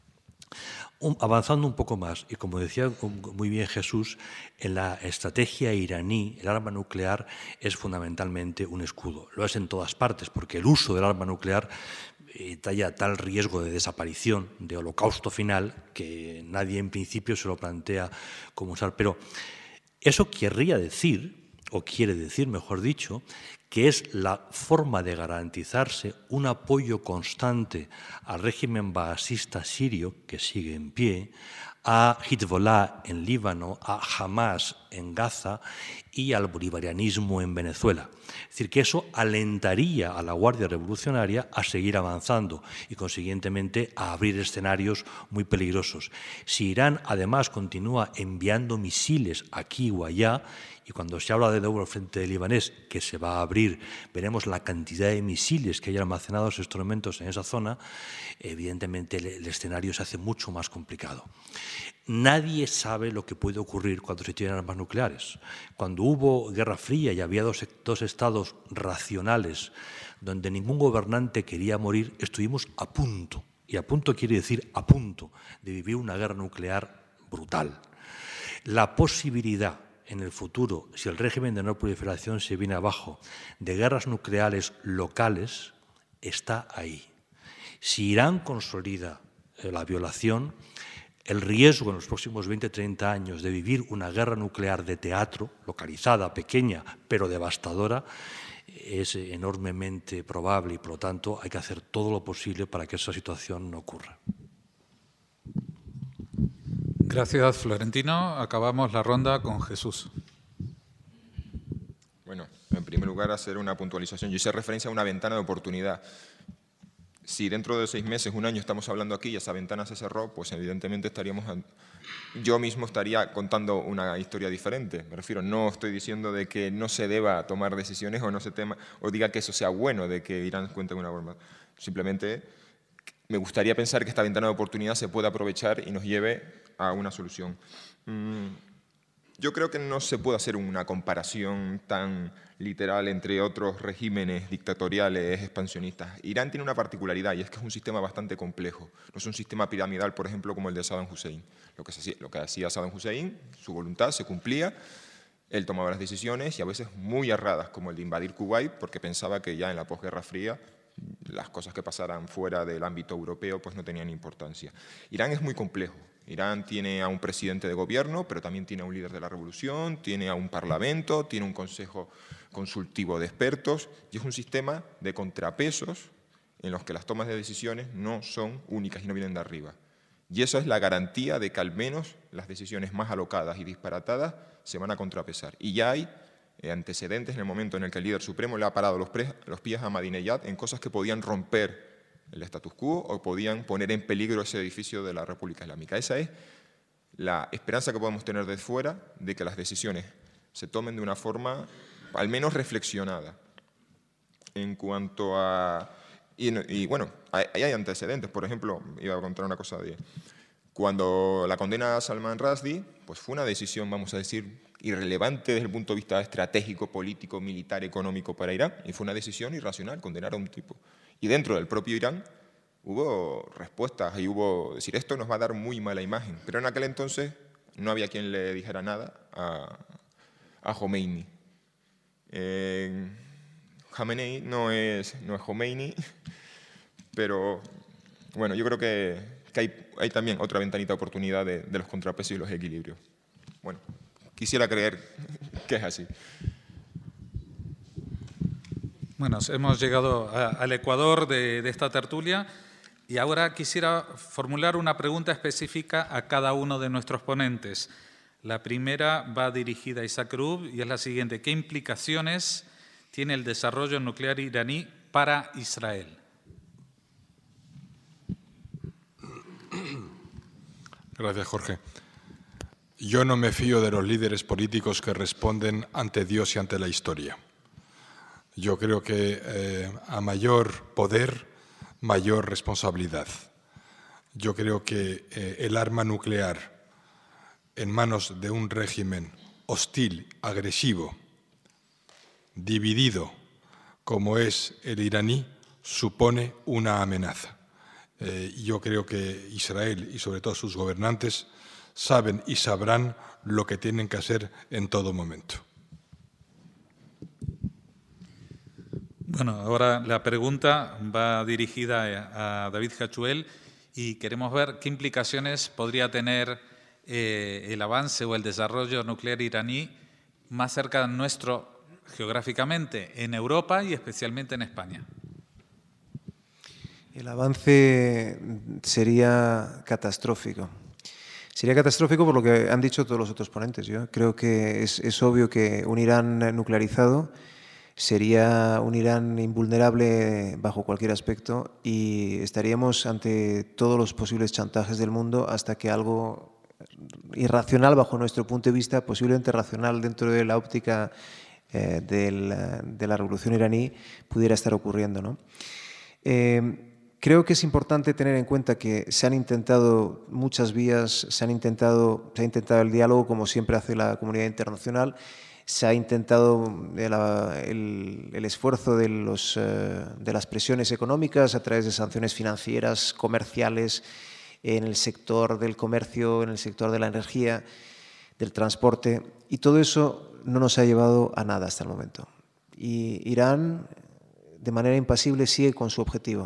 Un, avanzando un poco más, y como decía muy bien Jesús, en la estrategia iraní el arma nuclear es fundamentalmente un escudo. Lo es en todas partes, porque el uso del arma nuclear eh, talla tal riesgo de desaparición, de holocausto final, que nadie en principio se lo plantea como usar. Pero eso querría decir, o quiere decir, mejor dicho, que es la forma de garantizarse un apoyo constante al régimen baasista sirio, que sigue en pie, a Hezbollah en Líbano, a Hamas en Gaza y al bolivarianismo en Venezuela. Es decir, que eso alentaría a la Guardia Revolucionaria a seguir avanzando y, consiguientemente, a abrir escenarios muy peligrosos. Si Irán, además, continúa enviando misiles aquí o allá, y cuando se habla de nuevo el frente libanés, que se va a abrir, veremos la cantidad de misiles que hay almacenados en estos momentos en esa zona, evidentemente el, el escenario se hace mucho más complicado. Nadie sabe lo que puede ocurrir cuando se tienen armas nucleares. Cuando hubo Guerra Fría y había dos, dos estados racionales donde ningún gobernante quería morir, estuvimos a punto, y a punto quiere decir a punto, de vivir una guerra nuclear brutal. La posibilidad en el futuro, si el régimen de no proliferación se viene abajo, de guerras nucleares locales, está ahí. Si Irán consolida la violación, el riesgo en los próximos veinte a treinta años de vivir una guerra nuclear de teatro, localizada, pequeña, pero devastadora, es enormemente probable y, por lo tanto, hay que hacer todo lo posible para que esa situación no ocurra. Gracias, Florentino. Acabamos la ronda con Jesús. Bueno, en primer lugar, hacer una puntualización. Yo hice referencia a una ventana de oportunidad. Si dentro de seis meses, un año, estamos hablando aquí y esa ventana se cerró, pues evidentemente estaríamos, yo mismo estaría contando una historia diferente. Me refiero, no estoy diciendo de que no se deba tomar decisiones o no se tema, o diga que eso sea bueno, de que Irán cuente con una bomba. Simplemente me gustaría pensar que esta ventana de oportunidad se pueda aprovechar y nos lleve a una solución. Yo creo que no se puede hacer una comparación tan literal entre otros regímenes dictatoriales expansionistas. Irán tiene una particularidad y es que es un sistema bastante complejo. No es un sistema piramidal, por ejemplo, como el de Saddam Hussein. Lo que, se hacía, lo que hacía Saddam Hussein, su voluntad se cumplía, él tomaba las decisiones y a veces muy erradas, como el de invadir Kuwait, porque pensaba que ya en la posguerra fría las cosas que pasaran fuera del ámbito europeo pues no tenían importancia. Irán es muy complejo. Irán tiene a un presidente de gobierno, pero también tiene a un líder de la revolución, tiene a un parlamento, tiene un consejo consultivo de expertos y es un sistema de contrapesos en los que las tomas de decisiones no son únicas y no vienen de arriba. Y eso es la garantía de que al menos las decisiones más alocadas y disparatadas se van a contrapesar. Y ya hay antecedentes en el momento en el que el líder supremo le ha parado los, pre, los pies a Ahmadinejad en cosas que podían romper el status quo o podían poner en peligro ese edificio de la República Islámica. Esa es la esperanza que podemos tener desde fuera de que las decisiones se tomen de una forma al menos reflexionada. En cuanto a... Y, y bueno, ahí hay antecedentes. Por ejemplo, iba a contar una cosa de... Cuando la condena a Salman Rushdie, pues fue una decisión, vamos a decir, irrelevante desde el punto de vista estratégico, político, militar, económico para Irán, y fue una decisión irracional condenar a un tipo. Y dentro del propio Irán hubo respuestas y hubo decir, esto nos va a dar muy mala imagen. Pero en aquel entonces no había quien le dijera nada a, a Khomeini. Eh, Khamenei no es, no es Khomeini, pero bueno, yo creo que, que hay, hay también otra ventanita de oportunidad de, de los contrapesos y los equilibrios. Bueno, quisiera creer que es así. Bueno, hemos llegado a, al ecuador de, de esta tertulia y ahora quisiera formular una pregunta específica a cada uno de nuestros ponentes. La primera va dirigida a Isaac Rub y es la siguiente. ¿Qué implicaciones tiene el desarrollo nuclear iraní para Israel? Gracias, Jorge. Yo no me fío de los líderes políticos que responden ante Dios y ante la historia. Yo creo que eh, a mayor poder, mayor responsabilidad. Yo creo que eh, el arma nuclear en manos de un régimen hostil, agresivo, dividido, como es el iraní, supone una amenaza. Eh, yo creo que Israel y sobre todo sus gobernantes saben y sabrán lo que tienen que hacer en todo momento. Bueno, ahora la pregunta va dirigida a David Hachuel y queremos ver qué implicaciones podría tener eh, el avance o el desarrollo nuclear iraní más cerca de nuestro geográficamente, en Europa y especialmente en España. El avance sería catastrófico. Sería catastrófico por lo que han dicho todos los otros ponentes. Yo creo que es, es obvio que un Irán nuclearizado sería un Irán invulnerable bajo cualquier aspecto y estaríamos ante todos los posibles chantajes del mundo hasta que algo irracional bajo nuestro punto de vista, posiblemente racional dentro de la óptica eh, del, de la revolución iraní, pudiera estar ocurriendo, ¿no? Eh, Creo que es importante tener en cuenta que se han intentado muchas vías, se han intentado, se ha intentado el diálogo como siempre hace la comunidad internacional, se ha intentado el, el, el esfuerzo de, los, de las presiones económicas a través de sanciones financieras, comerciales, en el sector del comercio, en el sector de la energía, del transporte, y todo eso no nos ha llevado a nada hasta el momento. Y Irán, de manera impasible, sigue con su objetivo.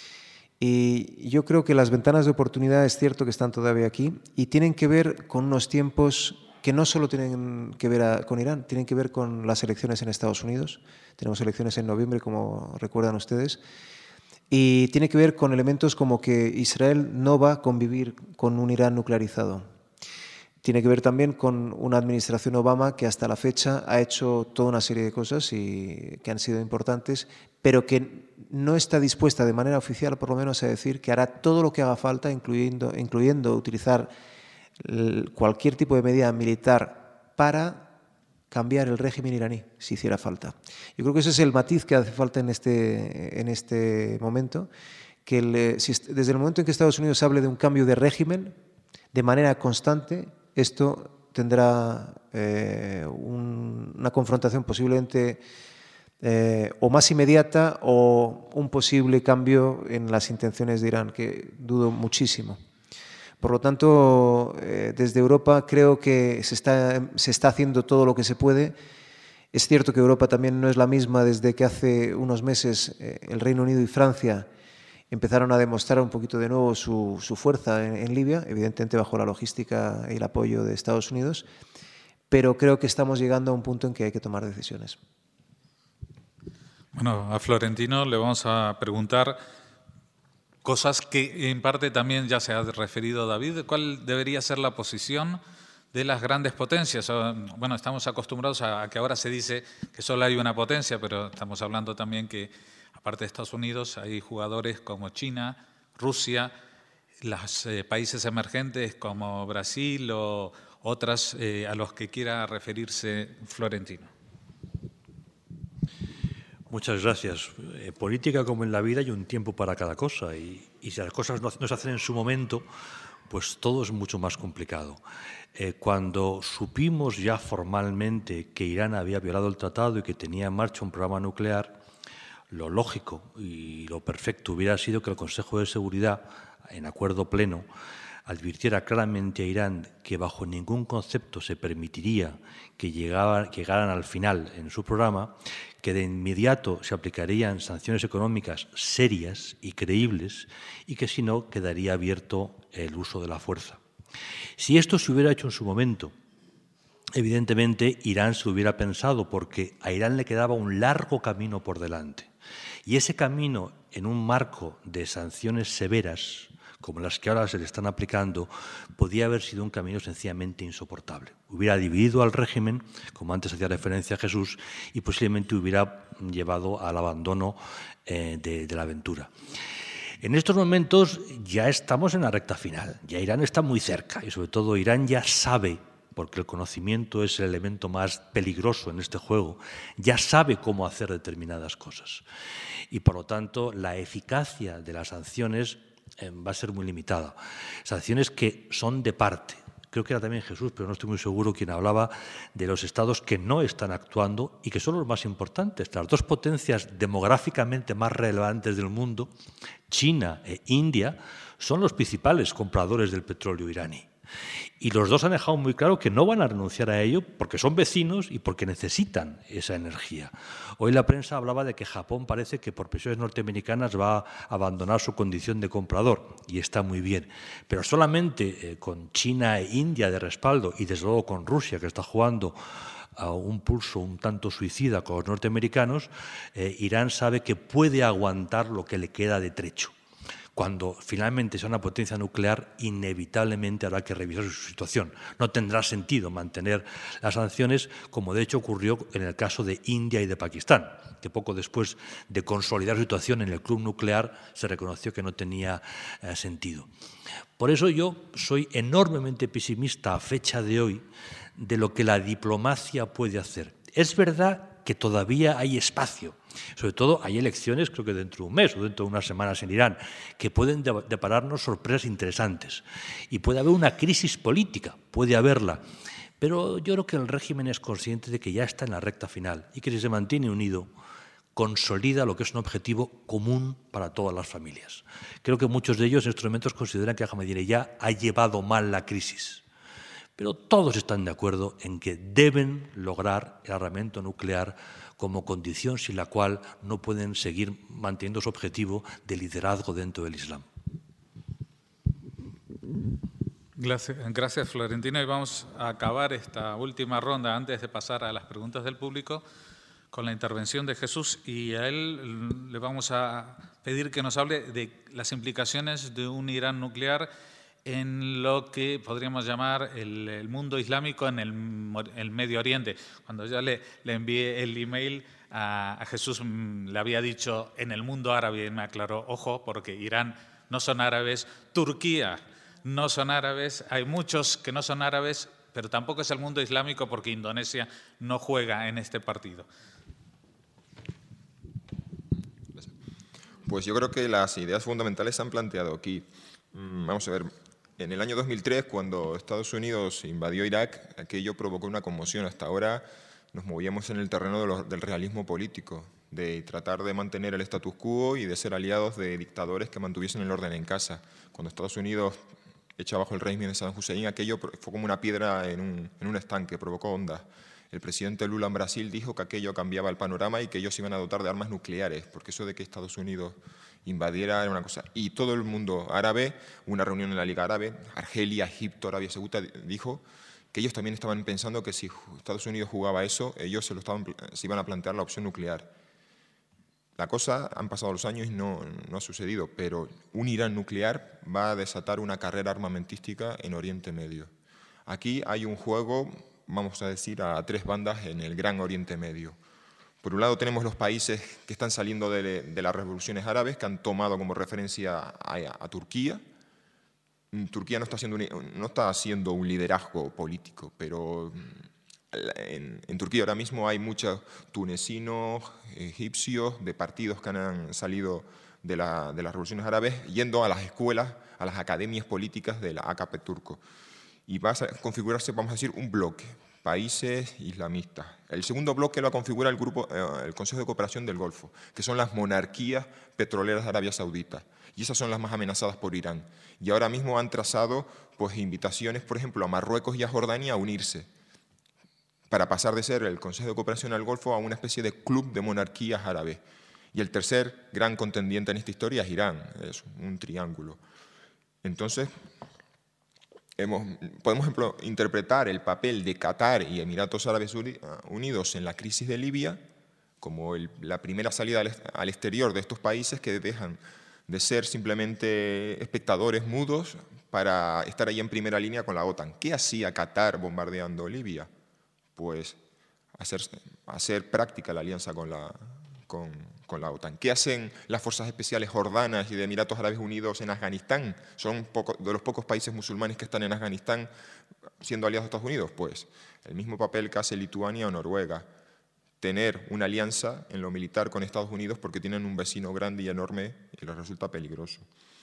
Y yo creo que las ventanas de oportunidad es cierto que están todavía aquí y tienen que ver con unos tiempos que no solo tienen que ver a, con Irán, tienen que ver con las elecciones en Estados Unidos. Tenemos elecciones en noviembre, como recuerdan ustedes, y tiene que ver con elementos como que Israel no va a convivir con un Irán nuclearizado. Tiene que ver también con una administración Obama que hasta la fecha ha hecho toda una serie de cosas y que han sido importantes, pero que no está dispuesta de manera oficial, por lo menos, a decir que hará todo lo que haga falta, incluyendo, incluyendo utilizar cualquier tipo de medida militar para cambiar el régimen iraní, si hiciera falta. Yo creo que ese es el matiz que hace falta en este, en este momento, que el, si, desde el momento en que Estados Unidos hable de un cambio de régimen, de manera constante, esto tendrá eh, un, una confrontación posiblemente eh, o más inmediata o un posible cambio en las intenciones de Irán, que dudo muchísimo. Por lo tanto, eh, desde Europa creo que se está, se está haciendo todo lo que se puede. Es cierto que Europa también no es la misma desde que hace unos meses eh, el Reino Unido y Francia empezaron a demostrar un poquito de nuevo su, su fuerza en, en Libia, evidentemente bajo la logística y el apoyo de Estados Unidos, pero creo que estamos llegando a un punto en que hay que tomar decisiones. Bueno, a Florentino le vamos a preguntar cosas que en parte también ya se ha referido David. ¿Cuál debería ser la posición de las grandes potencias? Bueno, estamos acostumbrados a que ahora se dice que solo hay una potencia, pero estamos hablando también que aparte de Estados Unidos, hay jugadores como China, Rusia, los eh, países emergentes como Brasil o otras eh, a los que quiera referirse Florentino. Muchas gracias. En política, como en la vida, hay un tiempo para cada cosa y, y si las cosas no, no se hacen en su momento, pues todo es mucho más complicado. Eh, cuando supimos ya formalmente que Irán había violado el tratado y que tenía en marcha un programa nuclear, lo lógico y lo perfecto hubiera sido que el Consejo de Seguridad, en acuerdo pleno, advirtiera claramente a Irán que bajo ningún concepto se permitiría que llegara, llegaran al final en su programa, que de inmediato se aplicarían sanciones económicas serias y creíbles y que si no quedaría abierto el uso de la fuerza. Si esto se hubiera hecho en su momento, evidentemente Irán se hubiera pensado porque a Irán le quedaba un largo camino por delante. Y ese camino, en un marco de sanciones severas, como las que ahora se le están aplicando, podía haber sido un camino sencillamente insoportable. Hubiera dividido al régimen, como antes hacía referencia a Jesús, y posiblemente hubiera llevado al abandono eh, de, de la aventura. En estos momentos ya estamos en la recta final, ya Irán está muy cerca y sobre todo Irán ya sabe, porque el conocimiento es el elemento más peligroso en este juego, ya sabe cómo hacer determinadas cosas. Y por lo tanto, la eficacia de las sanciones eh, va a ser muy limitada. Sanciones que son de parte. Creo que era también Jesús, pero no estoy muy seguro, quien hablaba de los estados que no están actuando y que son los más importantes. Las dos potencias demográficamente más relevantes del mundo, China e India, son los principales compradores del petróleo iraní. Y los dos han dejado muy claro que no van a renunciar a ello porque son vecinos y porque necesitan esa energía. Hoy la prensa hablaba de que Japón parece que por presiones norteamericanas va a abandonar su condición de comprador y está muy bien. Pero solamente eh, con China e India de respaldo y desde luego con Rusia, que está jugando a un pulso un tanto suicida con los norteamericanos, eh, Irán sabe que puede aguantar lo que le queda de trecho. Cuando finalmente sea una potencia nuclear, inevitablemente habrá que revisar su situación. No tendrá sentido mantener las sanciones, como de hecho ocurrió en el caso de India y de Pakistán, que poco después de consolidar su situación en el club nuclear se reconoció que no tenía eh, sentido. Por eso yo soy enormemente pesimista a fecha de hoy de lo que la diplomacia puede hacer. Es verdad que todavía hay espacio, sobre todo hay elecciones, creo que dentro de un mes o dentro de unas semanas en Irán, que pueden depararnos sorpresas interesantes. Y puede haber una crisis política, puede haberla, pero yo creo que el régimen es consciente de que ya está en la recta final y que si se mantiene unido, consolida lo que es un objetivo común para todas las familias. Creo que muchos de ellos en estos momentos consideran que Ahmadinejad ha llevado mal la crisis. Pero todos están de acuerdo en que deben lograr el armamento nuclear como condición sin la cual no pueden seguir manteniendo su objetivo de liderazgo dentro del Islam. Gracias, gracias Florentino. Y vamos a acabar esta última ronda antes de pasar a las preguntas del público con la intervención de Jesús, y a él le vamos a pedir que nos hable de las implicaciones de un Irán nuclear en lo que podríamos llamar el, el mundo islámico en el, el Medio Oriente. Cuando yo le, le envié el email a, a Jesús, le había dicho en el mundo árabe, y me aclaró, ojo, porque Irán no son árabes, Turquía no son árabes, hay muchos que no son árabes, pero tampoco es el mundo islámico porque Indonesia no juega en este partido. Pues yo creo que las ideas fundamentales se han planteado aquí. Vamos a ver. En el año dos mil tres, cuando Estados Unidos invadió Irak, aquello provocó una conmoción. Hasta ahora nos movíamos en el terreno de los, del realismo político, de tratar de mantener el status quo y de ser aliados de dictadores que mantuviesen el orden en casa. Cuando Estados Unidos echa abajo el régimen de Saddam Hussein, aquello fue como una piedra en un, en un estanque, provocó ondas. El presidente Lula en Brasil dijo que aquello cambiaba el panorama y que ellos se iban a dotar de armas nucleares, porque eso de que Estados Unidos invadiera era una cosa. Y todo el mundo árabe, una reunión en la Liga Árabe, Argelia, Egipto, Arabia Saudita, dijo que ellos también estaban pensando que si Estados Unidos jugaba eso, ellos se, lo estaban, se iban a plantear la opción nuclear. La cosa, han pasado los años y no, no ha sucedido, pero un Irán nuclear va a desatar una carrera armamentística en Oriente Medio. Aquí hay un juego, vamos a decir, a tres bandas en el Gran Oriente Medio. Por un lado tenemos los países que están saliendo de, de las revoluciones árabes, que han tomado como referencia a, a Turquía. Turquía no está, haciendo un, no está haciendo un liderazgo político, pero en, en Turquía ahora mismo hay muchos tunecinos, egipcios, de partidos que han salido de, la, de las revoluciones árabes, yendo a las escuelas, a las academias políticas de la A K P turco. Y va a configurarse, vamos a decir, un bloque, países islamistas. El segundo bloque lo configura el, grupo, eh, el Consejo de Cooperación del Golfo, que son las monarquías petroleras de Arabia Saudita. Y esas son las más amenazadas por Irán. Y ahora mismo han trazado pues, invitaciones, por ejemplo, a Marruecos y a Jordania a unirse, para pasar de ser el Consejo de Cooperación al Golfo a una especie de club de monarquías árabes. Y el tercer gran contendiente en esta historia es Irán, es un triángulo. Entonces, hemos, podemos ejemplo, interpretar el papel de Qatar y Emiratos Árabes Unidos en la crisis de Libia como el, la primera salida al, al exterior de estos países que dejan de ser simplemente espectadores mudos para estar ahí en primera línea con la OTAN. ¿Qué hacía Qatar bombardeando Libia? Pues hacer, hacer práctica la alianza con la, con, con la OTAN. ¿Qué hacen las fuerzas especiales jordanas y de Emiratos Árabes Unidos en Afganistán? Son poco, de los pocos países musulmanes que están en Afganistán siendo aliados de Estados Unidos. Pues el mismo papel que hace Lituania o Noruega. Tener una alianza en lo militar con Estados Unidos porque tienen un vecino grande y enorme y les resulta peligroso.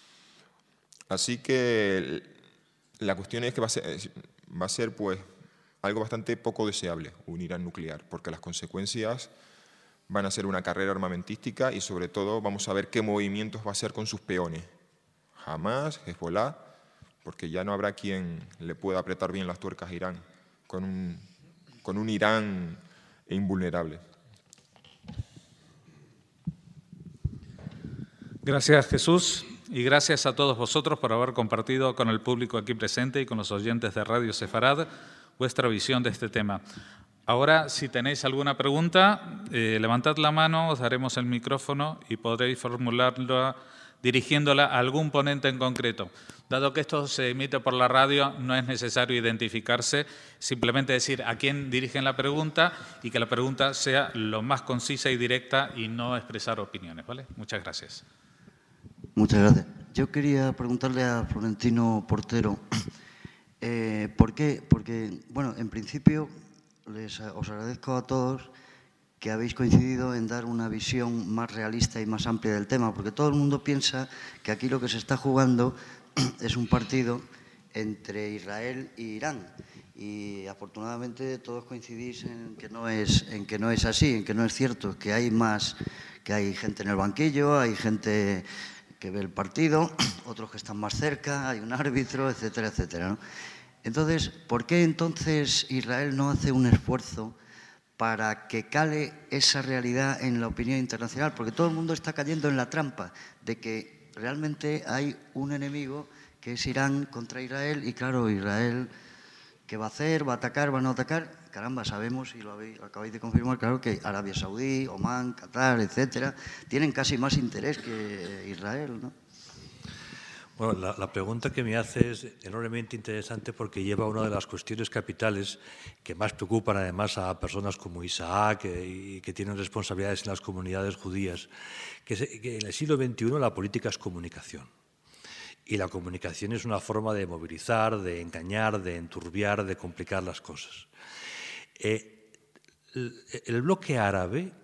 Así que la cuestión es que va a ser, va a ser pues, algo bastante poco deseable, un Irán nuclear, porque las consecuencias van a ser una carrera armamentística y sobre todo vamos a ver qué movimientos va a hacer con sus peones. Hamas, Hezbollah, porque ya no habrá quien le pueda apretar bien las tuercas a Irán, con un, con un Irán invulnerable. Gracias, Jesús, y gracias a todos vosotros por haber compartido con el público aquí presente y con los oyentes de Radio Sefarad vuestra visión de este tema. Ahora, si tenéis alguna pregunta, eh, levantad la mano, os daremos el micrófono y podréis formularla dirigiéndola a algún ponente en concreto. Dado que esto se emite por la radio, no es necesario identificarse, simplemente decir a quién dirigen la pregunta y que la pregunta sea lo más concisa y directa y no expresar opiniones, ¿vale? Muchas gracias. Muchas gracias. Yo quería preguntarle a Florentino Portero, eh, ¿por qué? Porque, bueno, en principio les, os agradezco a todos que habéis coincidido en dar una visión más realista y más amplia del tema, porque todo el mundo piensa que aquí lo que se está jugando es un partido entre Israel e Irán. Y afortunadamente todos coincidís en que no es, en que no es así, en que no es cierto, que hay más, que hay gente en el banquillo, hay gente que ve el partido, otros que están más cerca, hay un árbitro, etcétera, etcétera, ¿no? Entonces, ¿por qué entonces Israel no hace un esfuerzo para que cale esa realidad en la opinión internacional? Porque todo el mundo está cayendo en la trampa de que realmente hay un enemigo que es Irán contra Israel y, claro, Israel, ¿qué va a hacer? ¿Va a atacar? ¿Va a no atacar? Caramba, sabemos, y lo, habéis, lo acabáis de confirmar, claro, que Arabia Saudí, Omán, Qatar, etcétera, tienen casi más interés que Israel, ¿no? Bueno, la, la pregunta que me hace es enormemente interesante porque lleva una de las cuestiones capitales que más preocupan además a personas como Isaac eh, y que tienen responsabilidades en las comunidades judías, que, es, que en el siglo veintiuno la política es comunicación. Y la comunicación es una forma de movilizar, de engañar, de enturbiar, de complicar las cosas. Eh, el, el bloque árabe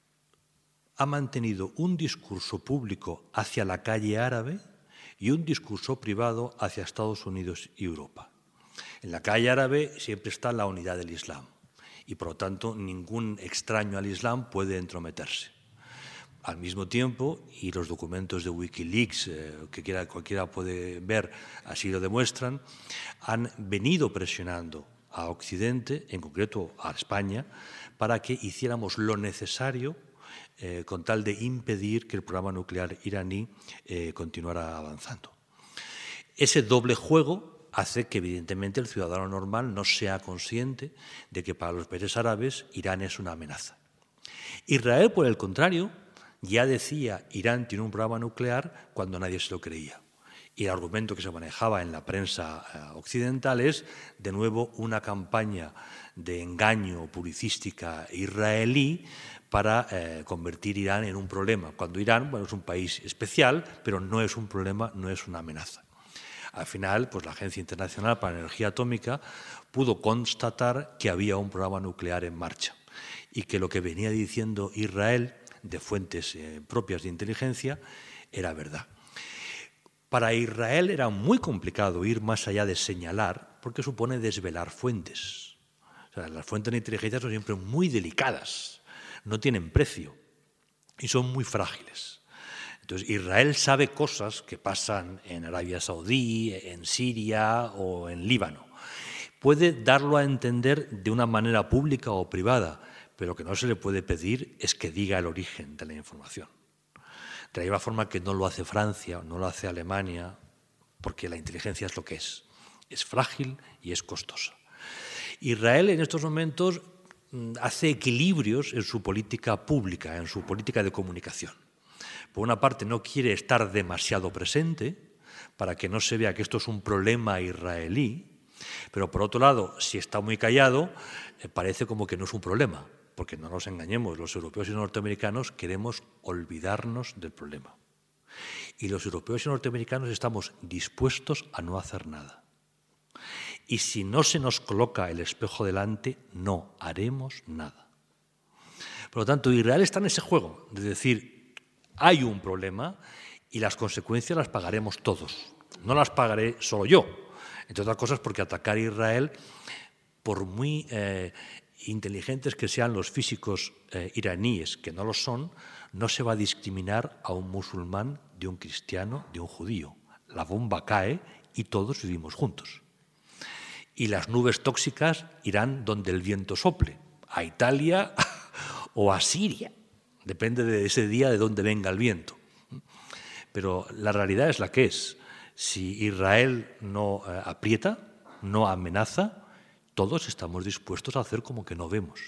ha mantenido un discurso público hacia la calle árabe y un discurso privado hacia Estados Unidos y Europa. En la calle árabe siempre está la unidad del Islam y, por lo tanto, ningún extraño al Islam puede entrometerse. Al mismo tiempo, y los documentos de Wikileaks, eh, que quiera, cualquiera puede ver, así lo demuestran, han venido presionando a Occidente, en concreto a España, para que hiciéramos lo necesario Eh, con tal de impedir que el programa nuclear iraní eh, continuara avanzando. Ese doble juego hace que, evidentemente, el ciudadano normal no sea consciente de que para los países árabes Irán es una amenaza. Israel, por el contrario, ya decía Irán tiene un programa nuclear cuando nadie se lo creía. Y el argumento que se manejaba en la prensa eh, occidental es, de nuevo, una campaña de engaño publicística israelí para eh, convertir Irán en un problema, cuando Irán, bueno, es un país especial, pero no es un problema, no es una amenaza. Al final, pues la Agencia Internacional para la Energía Atómica pudo constatar que había un programa nuclear en marcha y que lo que venía diciendo Israel, de fuentes eh, propias de inteligencia, era verdad. Para Israel era muy complicado ir más allá de señalar, porque supone desvelar fuentes. O sea, las fuentes de inteligencia son siempre muy delicadas, no tienen precio y son muy frágiles. Entonces, Israel sabe cosas que pasan en Arabia Saudí, en Siria o en Líbano. Puede darlo a entender de una manera pública o privada, pero lo que no se le puede pedir es que diga el origen de la información. De la misma forma que no lo hace Francia, no lo hace Alemania, porque la inteligencia es lo que es. Es frágil y es costosa. Israel en estos momentos hace equilibrios en su política pública, en su política de comunicación. Por una parte, no quiere estar demasiado presente para que no se vea que esto es un problema israelí, pero por otro lado, si está muy callado, eh, parece como que no es un problema, porque no nos engañemos, los europeos y norteamericanos queremos olvidarnos del problema. Y los europeos y norteamericanos estamos dispuestos a no hacer nada. Y si no se nos coloca el espejo delante, no haremos nada. Por lo tanto, Israel está en ese juego, de decir, hay un problema y las consecuencias las pagaremos todos. No las pagaré solo yo, entre otras cosas porque atacar a Israel, por muy eh, inteligentes que sean los físicos eh, iraníes, que no lo son, no se va a discriminar a un musulmán de un cristiano, de un judío. La bomba cae y todos vivimos juntos. Y las nubes tóxicas irán donde el viento sople, a Italia o a Siria. Depende de ese día de dónde venga el viento. Pero la realidad es la que es. Si Israel no eh, aprieta, no amenaza, todos estamos dispuestos a hacer como que no vemos.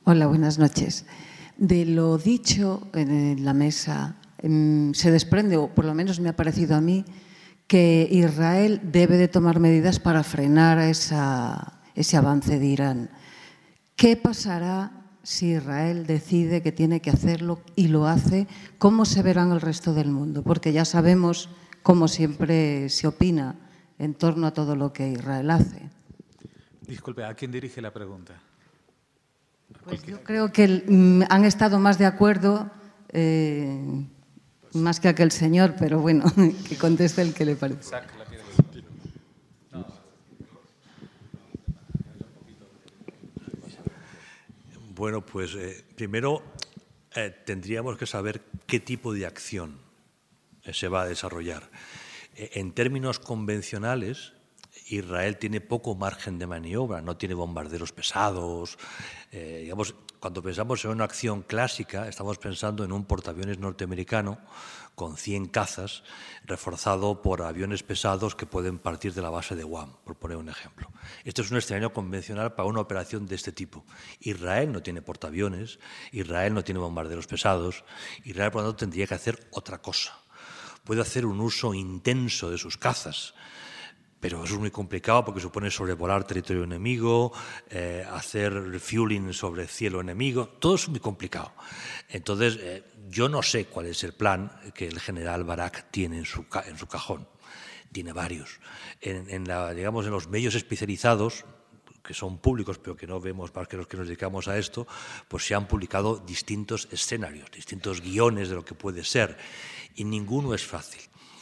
Hola, buenas noches. De lo dicho en la mesa se desprende, o por lo menos me ha parecido a mí, que Israel debe de tomar medidas para frenar esa, ese avance de Irán. ¿Qué pasará si Israel decide que tiene que hacerlo y lo hace? ¿Cómo se verá en el resto del mundo? Porque ya sabemos cómo siempre se opina en torno a todo lo que Israel hace. Disculpe, ¿a quién dirige la pregunta? Pues yo creo que mm, han estado más de acuerdo, eh, más que aquel señor, pero bueno, que conteste el que le parece. Bueno, pues eh, primero eh, tendríamos que saber qué tipo de acción eh, se va a desarrollar. Eh, en términos convencionales, Israel tiene poco margen de maniobra, no tiene bombarderos pesados. Eh, digamos, cuando pensamos en una acción clásica, estamos pensando en un portaaviones norteamericano con cien cazas, reforzado por aviones pesados que pueden partir de la base de Guam, por poner un ejemplo. Este es un escenario convencional para una operación de este tipo. Israel no tiene portaaviones, Israel no tiene bombarderos pesados, Israel, por lo tanto, tendría que hacer otra cosa. Puede hacer un uso intenso de sus cazas, pero eso es muy complicado porque supone sobrevolar territorio enemigo, eh, hacer refueling sobre cielo enemigo, todo es muy complicado. Entonces, eh, yo no sé cuál es el plan que el general Barak tiene en su, ca en su cajón. Tiene varios. En, en, la, digamos, en los medios especializados, que son públicos pero que no vemos para que los que nos dedicamos a esto, pues se han publicado distintos escenarios, distintos guiones de lo que puede ser, y ninguno es fácil.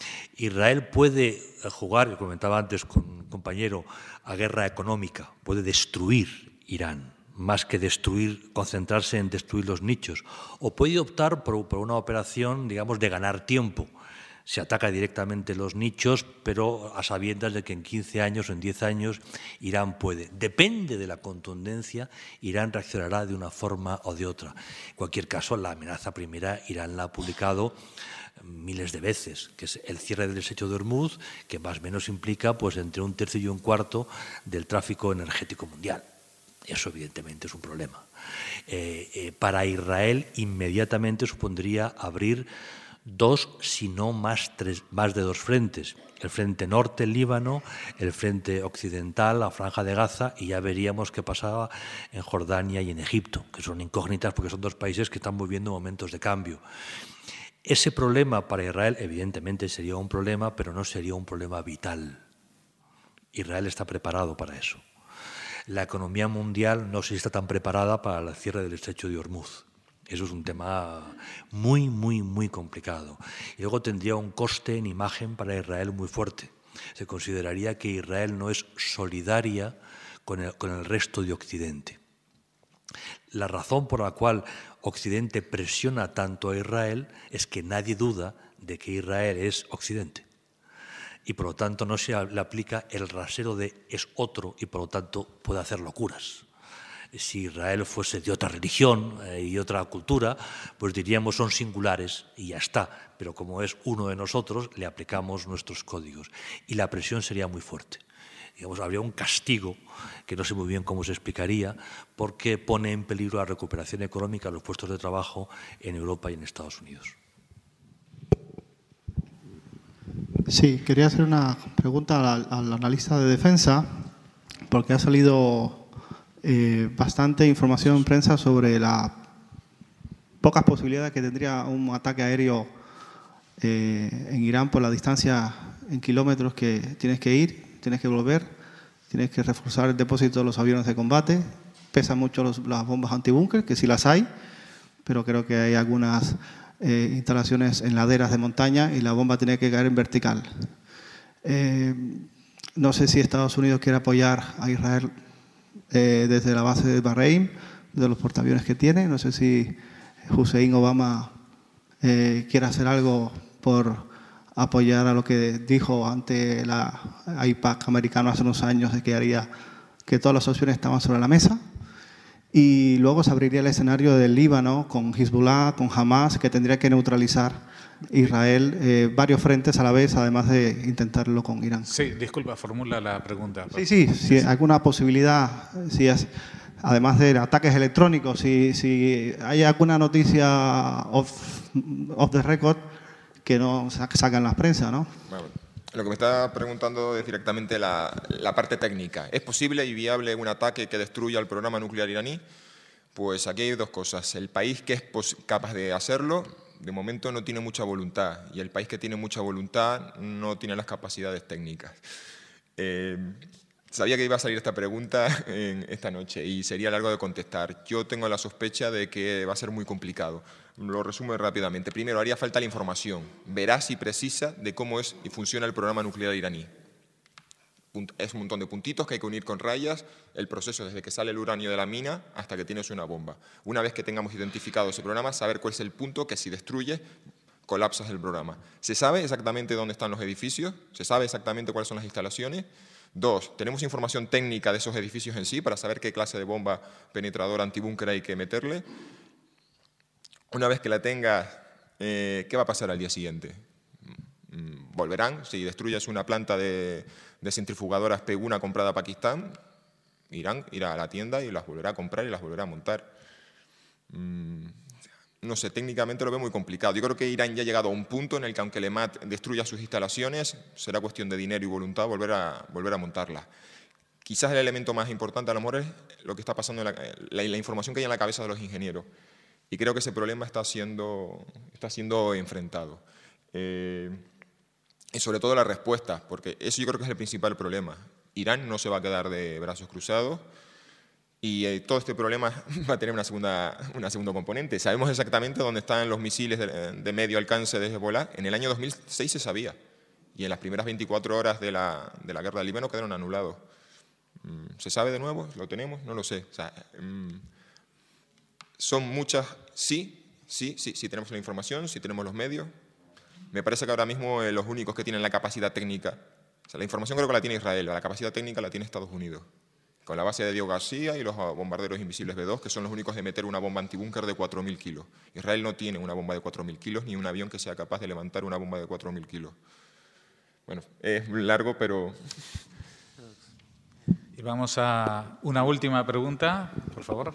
Israel puede jugar, lo comentaba antes con un compañero, a guerra económica, puede destruir Irán, más que destruir, concentrarse en destruir los nichos, o puede optar por, por una operación, digamos, de ganar tiempo. Se ataca directamente los nichos, pero a sabiendas de que en quince años o en diez años Irán puede. Depende de la contundencia, Irán reaccionará de una forma o de otra. En cualquier caso, la amenaza primera Irán la ha publicado miles de veces, que es el cierre del estrecho de Hormuz, que más o menos implica pues entre un tercio y un cuarto del tráfico energético mundial. Eso evidentemente es un problema. Eh, eh, para Israel inmediatamente supondría abrir dos, si no más, tres, más de dos frentes. El frente norte, el Líbano, el frente occidental, la Franja de Gaza, y ya veríamos qué pasaba en Jordania y en Egipto, que son incógnitas porque son dos países que están viviendo momentos de cambio. Ese problema para Israel evidentemente sería un problema, pero no sería un problema vital. Israel está preparado para eso. La economía mundial no sé si está tan preparada para el cierre del estrecho de Hormuz. Eso es un tema muy, muy, muy complicado. Y luego tendría un coste en imagen para Israel muy fuerte. Se consideraría que Israel no es solidaria con el, con el resto de Occidente. La razón por la cual Occidente presiona tanto a Israel es que nadie duda de que Israel es Occidente. Y por lo tanto no se le aplica el rasero de es otro y por lo tanto puede hacer locuras. Si Israel fuese de otra religión eh, y otra cultura, pues diríamos son singulares y ya está. Pero como es uno de nosotros, le aplicamos nuestros códigos. Y la presión sería muy fuerte. Digamos, habría un castigo, que no sé muy bien cómo se explicaría, porque pone en peligro la recuperación económica de los puestos de trabajo en Europa y en Estados Unidos. Sí, quería hacer una pregunta al, al analista de defensa, porque ha salido eh, bastante información en prensa sobre las pocas posibilidades que tendría un ataque aéreo eh, en Irán por la distancia en kilómetros que tienes que ir, tienes que volver, tienes que reforzar el depósito de los aviones de combate, pesan mucho los, las bombas antibúnker, que sí las hay, pero creo que hay algunas eh, instalaciones en laderas de montaña y la bomba tiene que caer en vertical. Eh, no sé si Estados Unidos quiere apoyar a Israel eh, desde la base de Bahrein, de los portaaviones que tiene. No sé si Hussein Obama eh, quiere hacer algo por apoyar a lo que dijo ante la AIPAC americano hace unos años, de que haría que todas las opciones estaban sobre la mesa. Y luego se abriría el escenario del Líbano con Hezbollah, con Hamas, que tendría que neutralizar Israel eh, varios frentes a la vez, además de intentarlo con Irán. Sí, disculpa, formula la pregunta. Sí, sí, si sí, alguna posibilidad, si es además de ataques electrónicos, si, si hay alguna noticia off, off the record que no sacan las prensas, ¿no? Bueno, lo que me está preguntando es directamente la, la parte técnica. ¿Es posible y viable un ataque que destruya el programa nuclear iraní? Pues aquí hay dos cosas. El país que es capaz de hacerlo, de momento no tiene mucha voluntad, y el país que tiene mucha voluntad no tiene las capacidades técnicas. Eh, sabía que iba a salir esta pregunta en esta noche y sería largo de contestar. Yo tengo la sospecha de que va a ser muy complicado. Lo resumo rápidamente. Primero, haría falta la información veraz y precisa de cómo es y funciona el programa nuclear iraní. Es un montón de puntitos que hay que unir con rayas, el proceso desde que sale el uranio de la mina hasta que tienes una bomba. Una vez que tengamos identificado ese programa, saber cuál es el punto que si destruye, colapsas el programa. ¿Se sabe exactamente dónde están los edificios? ¿Se sabe exactamente cuáles son las instalaciones? Dos, tenemos información técnica de esos edificios en sí para saber qué clase de bomba penetradora antibúnker hay que meterle. Una vez que la tengas, eh, ¿qué va a pasar al día siguiente? Volverán, si destruyes una planta de, de centrifugadoras P uno comprada a Pakistán, Irán irá a la tienda y las volverá a comprar y las volverá a montar. Mm, no sé, técnicamente lo veo muy complicado. Yo creo que Irán ya ha llegado a un punto en el que aunque el EMAD destruya sus instalaciones, será cuestión de dinero y voluntad volver a, volver a montarlas. Quizás el elemento más importante a lo mejor es lo que está pasando, en la, la, la información que hay en la cabeza de los ingenieros. Y creo que ese problema está siendo, está siendo enfrentado. Eh, y sobre todo la respuesta, porque eso yo creo que es el principal problema. Irán no se va a quedar de brazos cruzados y eh, todo este problema va a tener una segunda, una segunda componente. Sabemos exactamente dónde están los misiles de, de medio alcance de Hezbollah. En el año dos mil seis se sabía y en las primeras veinticuatro horas de la, de la guerra del Líbano quedaron anulados. ¿Se sabe de nuevo? ¿Lo tenemos? No lo sé. O sea, son muchas, sí, sí, sí, sí tenemos la información, sí tenemos los medios. Me parece que ahora mismo eh, los únicos que tienen la capacidad técnica, o sea, la información creo que la tiene Israel, la capacidad técnica la tiene Estados Unidos, con la base de Diego García y los bombarderos invisibles B dos, que son los únicos de meter una bomba antibúnker de cuatro mil kilos. Israel no tiene una bomba de cuatro mil kilos, ni un avión que sea capaz de levantar una bomba de cuatro mil kilos. Bueno, es largo, pero... Y vamos a una última pregunta, por favor.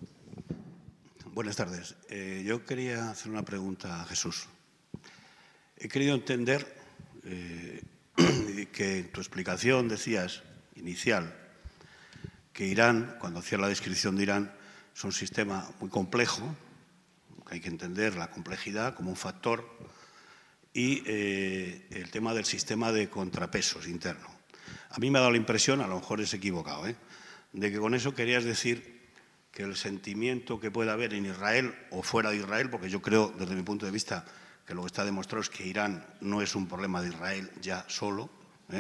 Buenas tardes. Eh, yo quería hacer una pregunta a Jesús. He querido entender eh, que en tu explicación decías, inicial, que Irán, cuando hacía la descripción de Irán, es un sistema muy complejo, que hay que entender la complejidad como un factor, y eh, el tema del sistema de contrapesos interno. A mí me ha dado la impresión, a lo mejor es equivocado, ¿eh? de que con eso querías decir que el sentimiento que pueda haber en Israel o fuera de Israel, porque yo creo, desde mi punto de vista, que lo que está demostrado es que Irán no es un problema de Israel ya solo, ¿eh?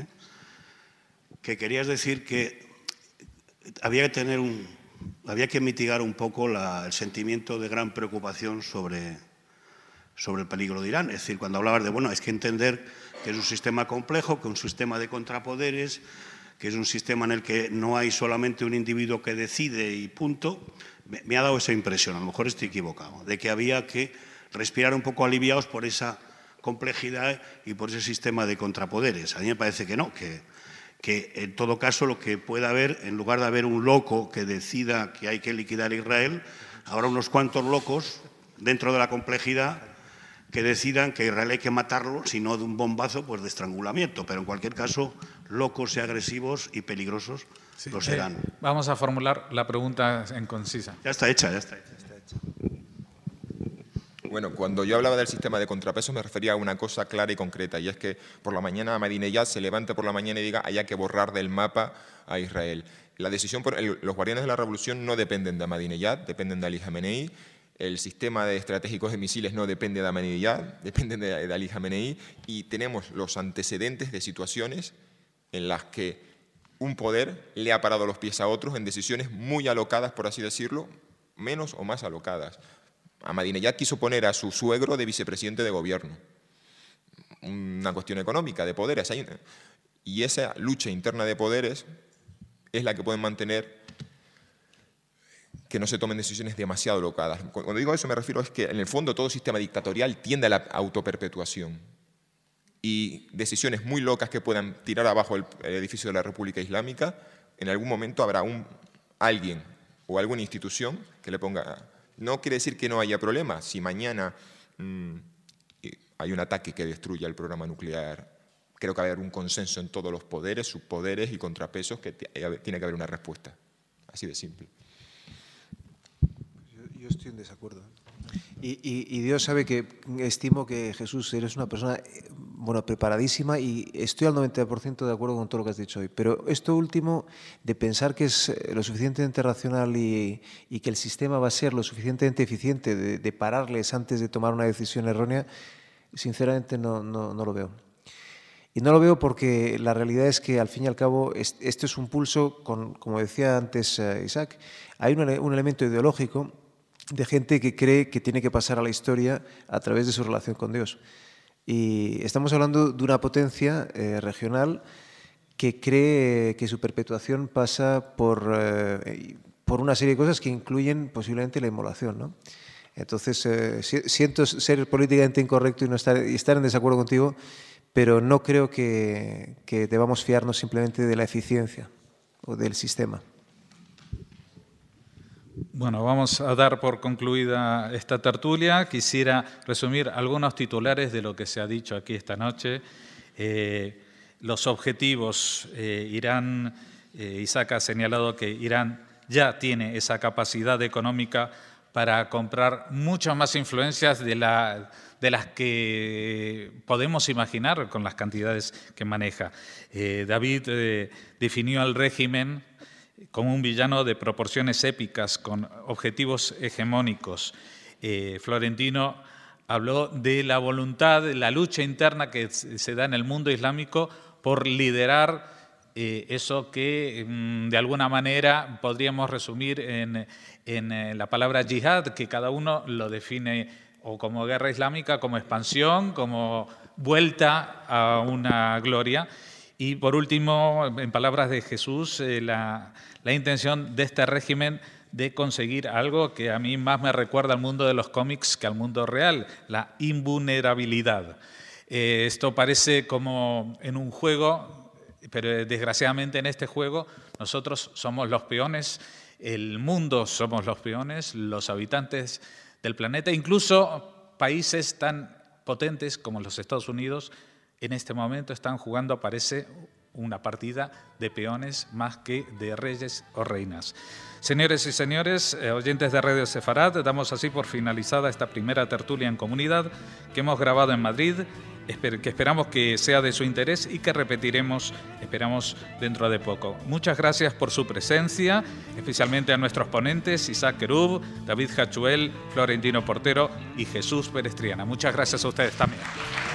que querías decir que había que tener un, había que mitigar un poco la, el sentimiento de gran preocupación sobre, sobre el peligro de Irán. Es decir, cuando hablabas de, bueno, es que entender que es un sistema complejo, que es un sistema de contrapoderes, que es un sistema en el que no hay solamente un individuo que decide y punto, me, me ha dado esa impresión, a lo mejor estoy equivocado, de que había que respirar un poco aliviados por esa complejidad y por ese sistema de contrapoderes. A mí me parece que no, que, que en todo caso lo que pueda haber, en lugar de haber un loco que decida que hay que liquidar a Israel, habrá unos cuantos locos dentro de la complejidad que decidan que Israel hay que matarlo, si no de un bombazo, pues de estrangulamiento. Pero en cualquier caso, locos y agresivos y peligrosos sí, lo serán. Eh, vamos a formular la pregunta en concisa. Ya está hecha, ya está hecha. Ya está hecha. Bueno, cuando yo hablaba del sistema de contrapesos me refería a una cosa clara y concreta, y es que por la mañana Ahmadinejad se levante por la mañana y diga haya que borrar del mapa a Israel. La decisión por el, los guardianes de la revolución no dependen de Ahmadinejad, dependen de Ali Jamenei. El sistema de estratégicos de misiles no depende de Ahmadinejad, depende de, de Ali Jamenei, y tenemos los antecedentes de situaciones en las que un poder le ha parado los pies a otros en decisiones muy alocadas, por así decirlo, menos o más alocadas. Ahmadinejad quiso poner a su suegro de vicepresidente de gobierno. Una cuestión económica, de poderes. Y esa lucha interna de poderes es la que puede mantener que no se tomen decisiones demasiado locadas. Cuando digo eso me refiero a que en el fondo todo sistema dictatorial tiende a la autoperpetuación. Y decisiones muy locas que puedan tirar abajo el edificio de la República Islámica, en algún momento habrá un, alguien o alguna institución que le ponga... No quiere decir que no haya problema. Si mañana mmm, hay un ataque que destruya el programa nuclear, creo que va a haber un consenso en todos los poderes, subpoderes y contrapesos que tiene que haber una respuesta. Así de simple. Yo, yo estoy en desacuerdo. Y, y, y Dios sabe que estimo que, Jesús, eres una persona bueno, preparadísima y estoy al noventa por ciento de acuerdo con todo lo que has dicho hoy. Pero esto último de pensar que es lo suficientemente racional y, y que el sistema va a ser lo suficientemente eficiente de, de pararles antes de tomar una decisión errónea, sinceramente no, no, no lo veo. Y no lo veo porque la realidad es que, al fin y al cabo, esto es un pulso, con, como decía antes Isaac, hay un, un elemento ideológico de gente que cree que tiene que pasar a la historia a través de su relación con Dios. Y estamos hablando de una potencia eh, regional que cree que su perpetuación pasa por, eh, por una serie de cosas que incluyen posiblemente la inmolación, ¿no? Entonces, eh, siento ser políticamente incorrecto y, no estar, y estar en desacuerdo contigo, pero no creo que, que debamos fiarnos simplemente de la eficiencia o del sistema. Bueno, vamos a dar por concluida esta tertulia. Quisiera resumir algunos titulares de lo que se ha dicho aquí esta noche. Eh, los objetivos, eh, Irán, eh, Isaac ha señalado que Irán ya tiene esa capacidad económica para comprar muchas más influencias de, la, de las que podemos imaginar con las cantidades que maneja. Eh, David eh, definió al régimen como un villano de proporciones épicas, con objetivos hegemónicos. Eh, Florentino habló de la voluntad, de la lucha interna que se da en el mundo islámico por liderar eh, eso que mm, de alguna manera podríamos resumir en, en la palabra yihad, que cada uno lo define o como guerra islámica, como expansión, como vuelta a una gloria. Y por último, en palabras de Jesús, eh, la, la intención de este régimen de conseguir algo que a mí más me recuerda al mundo de los cómics que al mundo real, la invulnerabilidad. Eh, esto parece como en un juego, pero desgraciadamente en este juego nosotros somos los peones, el mundo somos los peones, los habitantes del planeta, incluso países tan potentes como los Estados Unidos, en este momento están jugando, parece, una partida de peones más que de reyes o reinas. Señores y señores, eh, oyentes de Radio Sefarad, damos así por finalizada esta primera tertulia en comunidad que hemos grabado en Madrid, esper- que esperamos que sea de su interés y que repetiremos, esperamos, dentro de poco. Muchas gracias por su presencia, especialmente a nuestros ponentes, Isaac Querub, David Hachuel, Florentino Portero y Jesús Perestriana. Muchas gracias a ustedes también.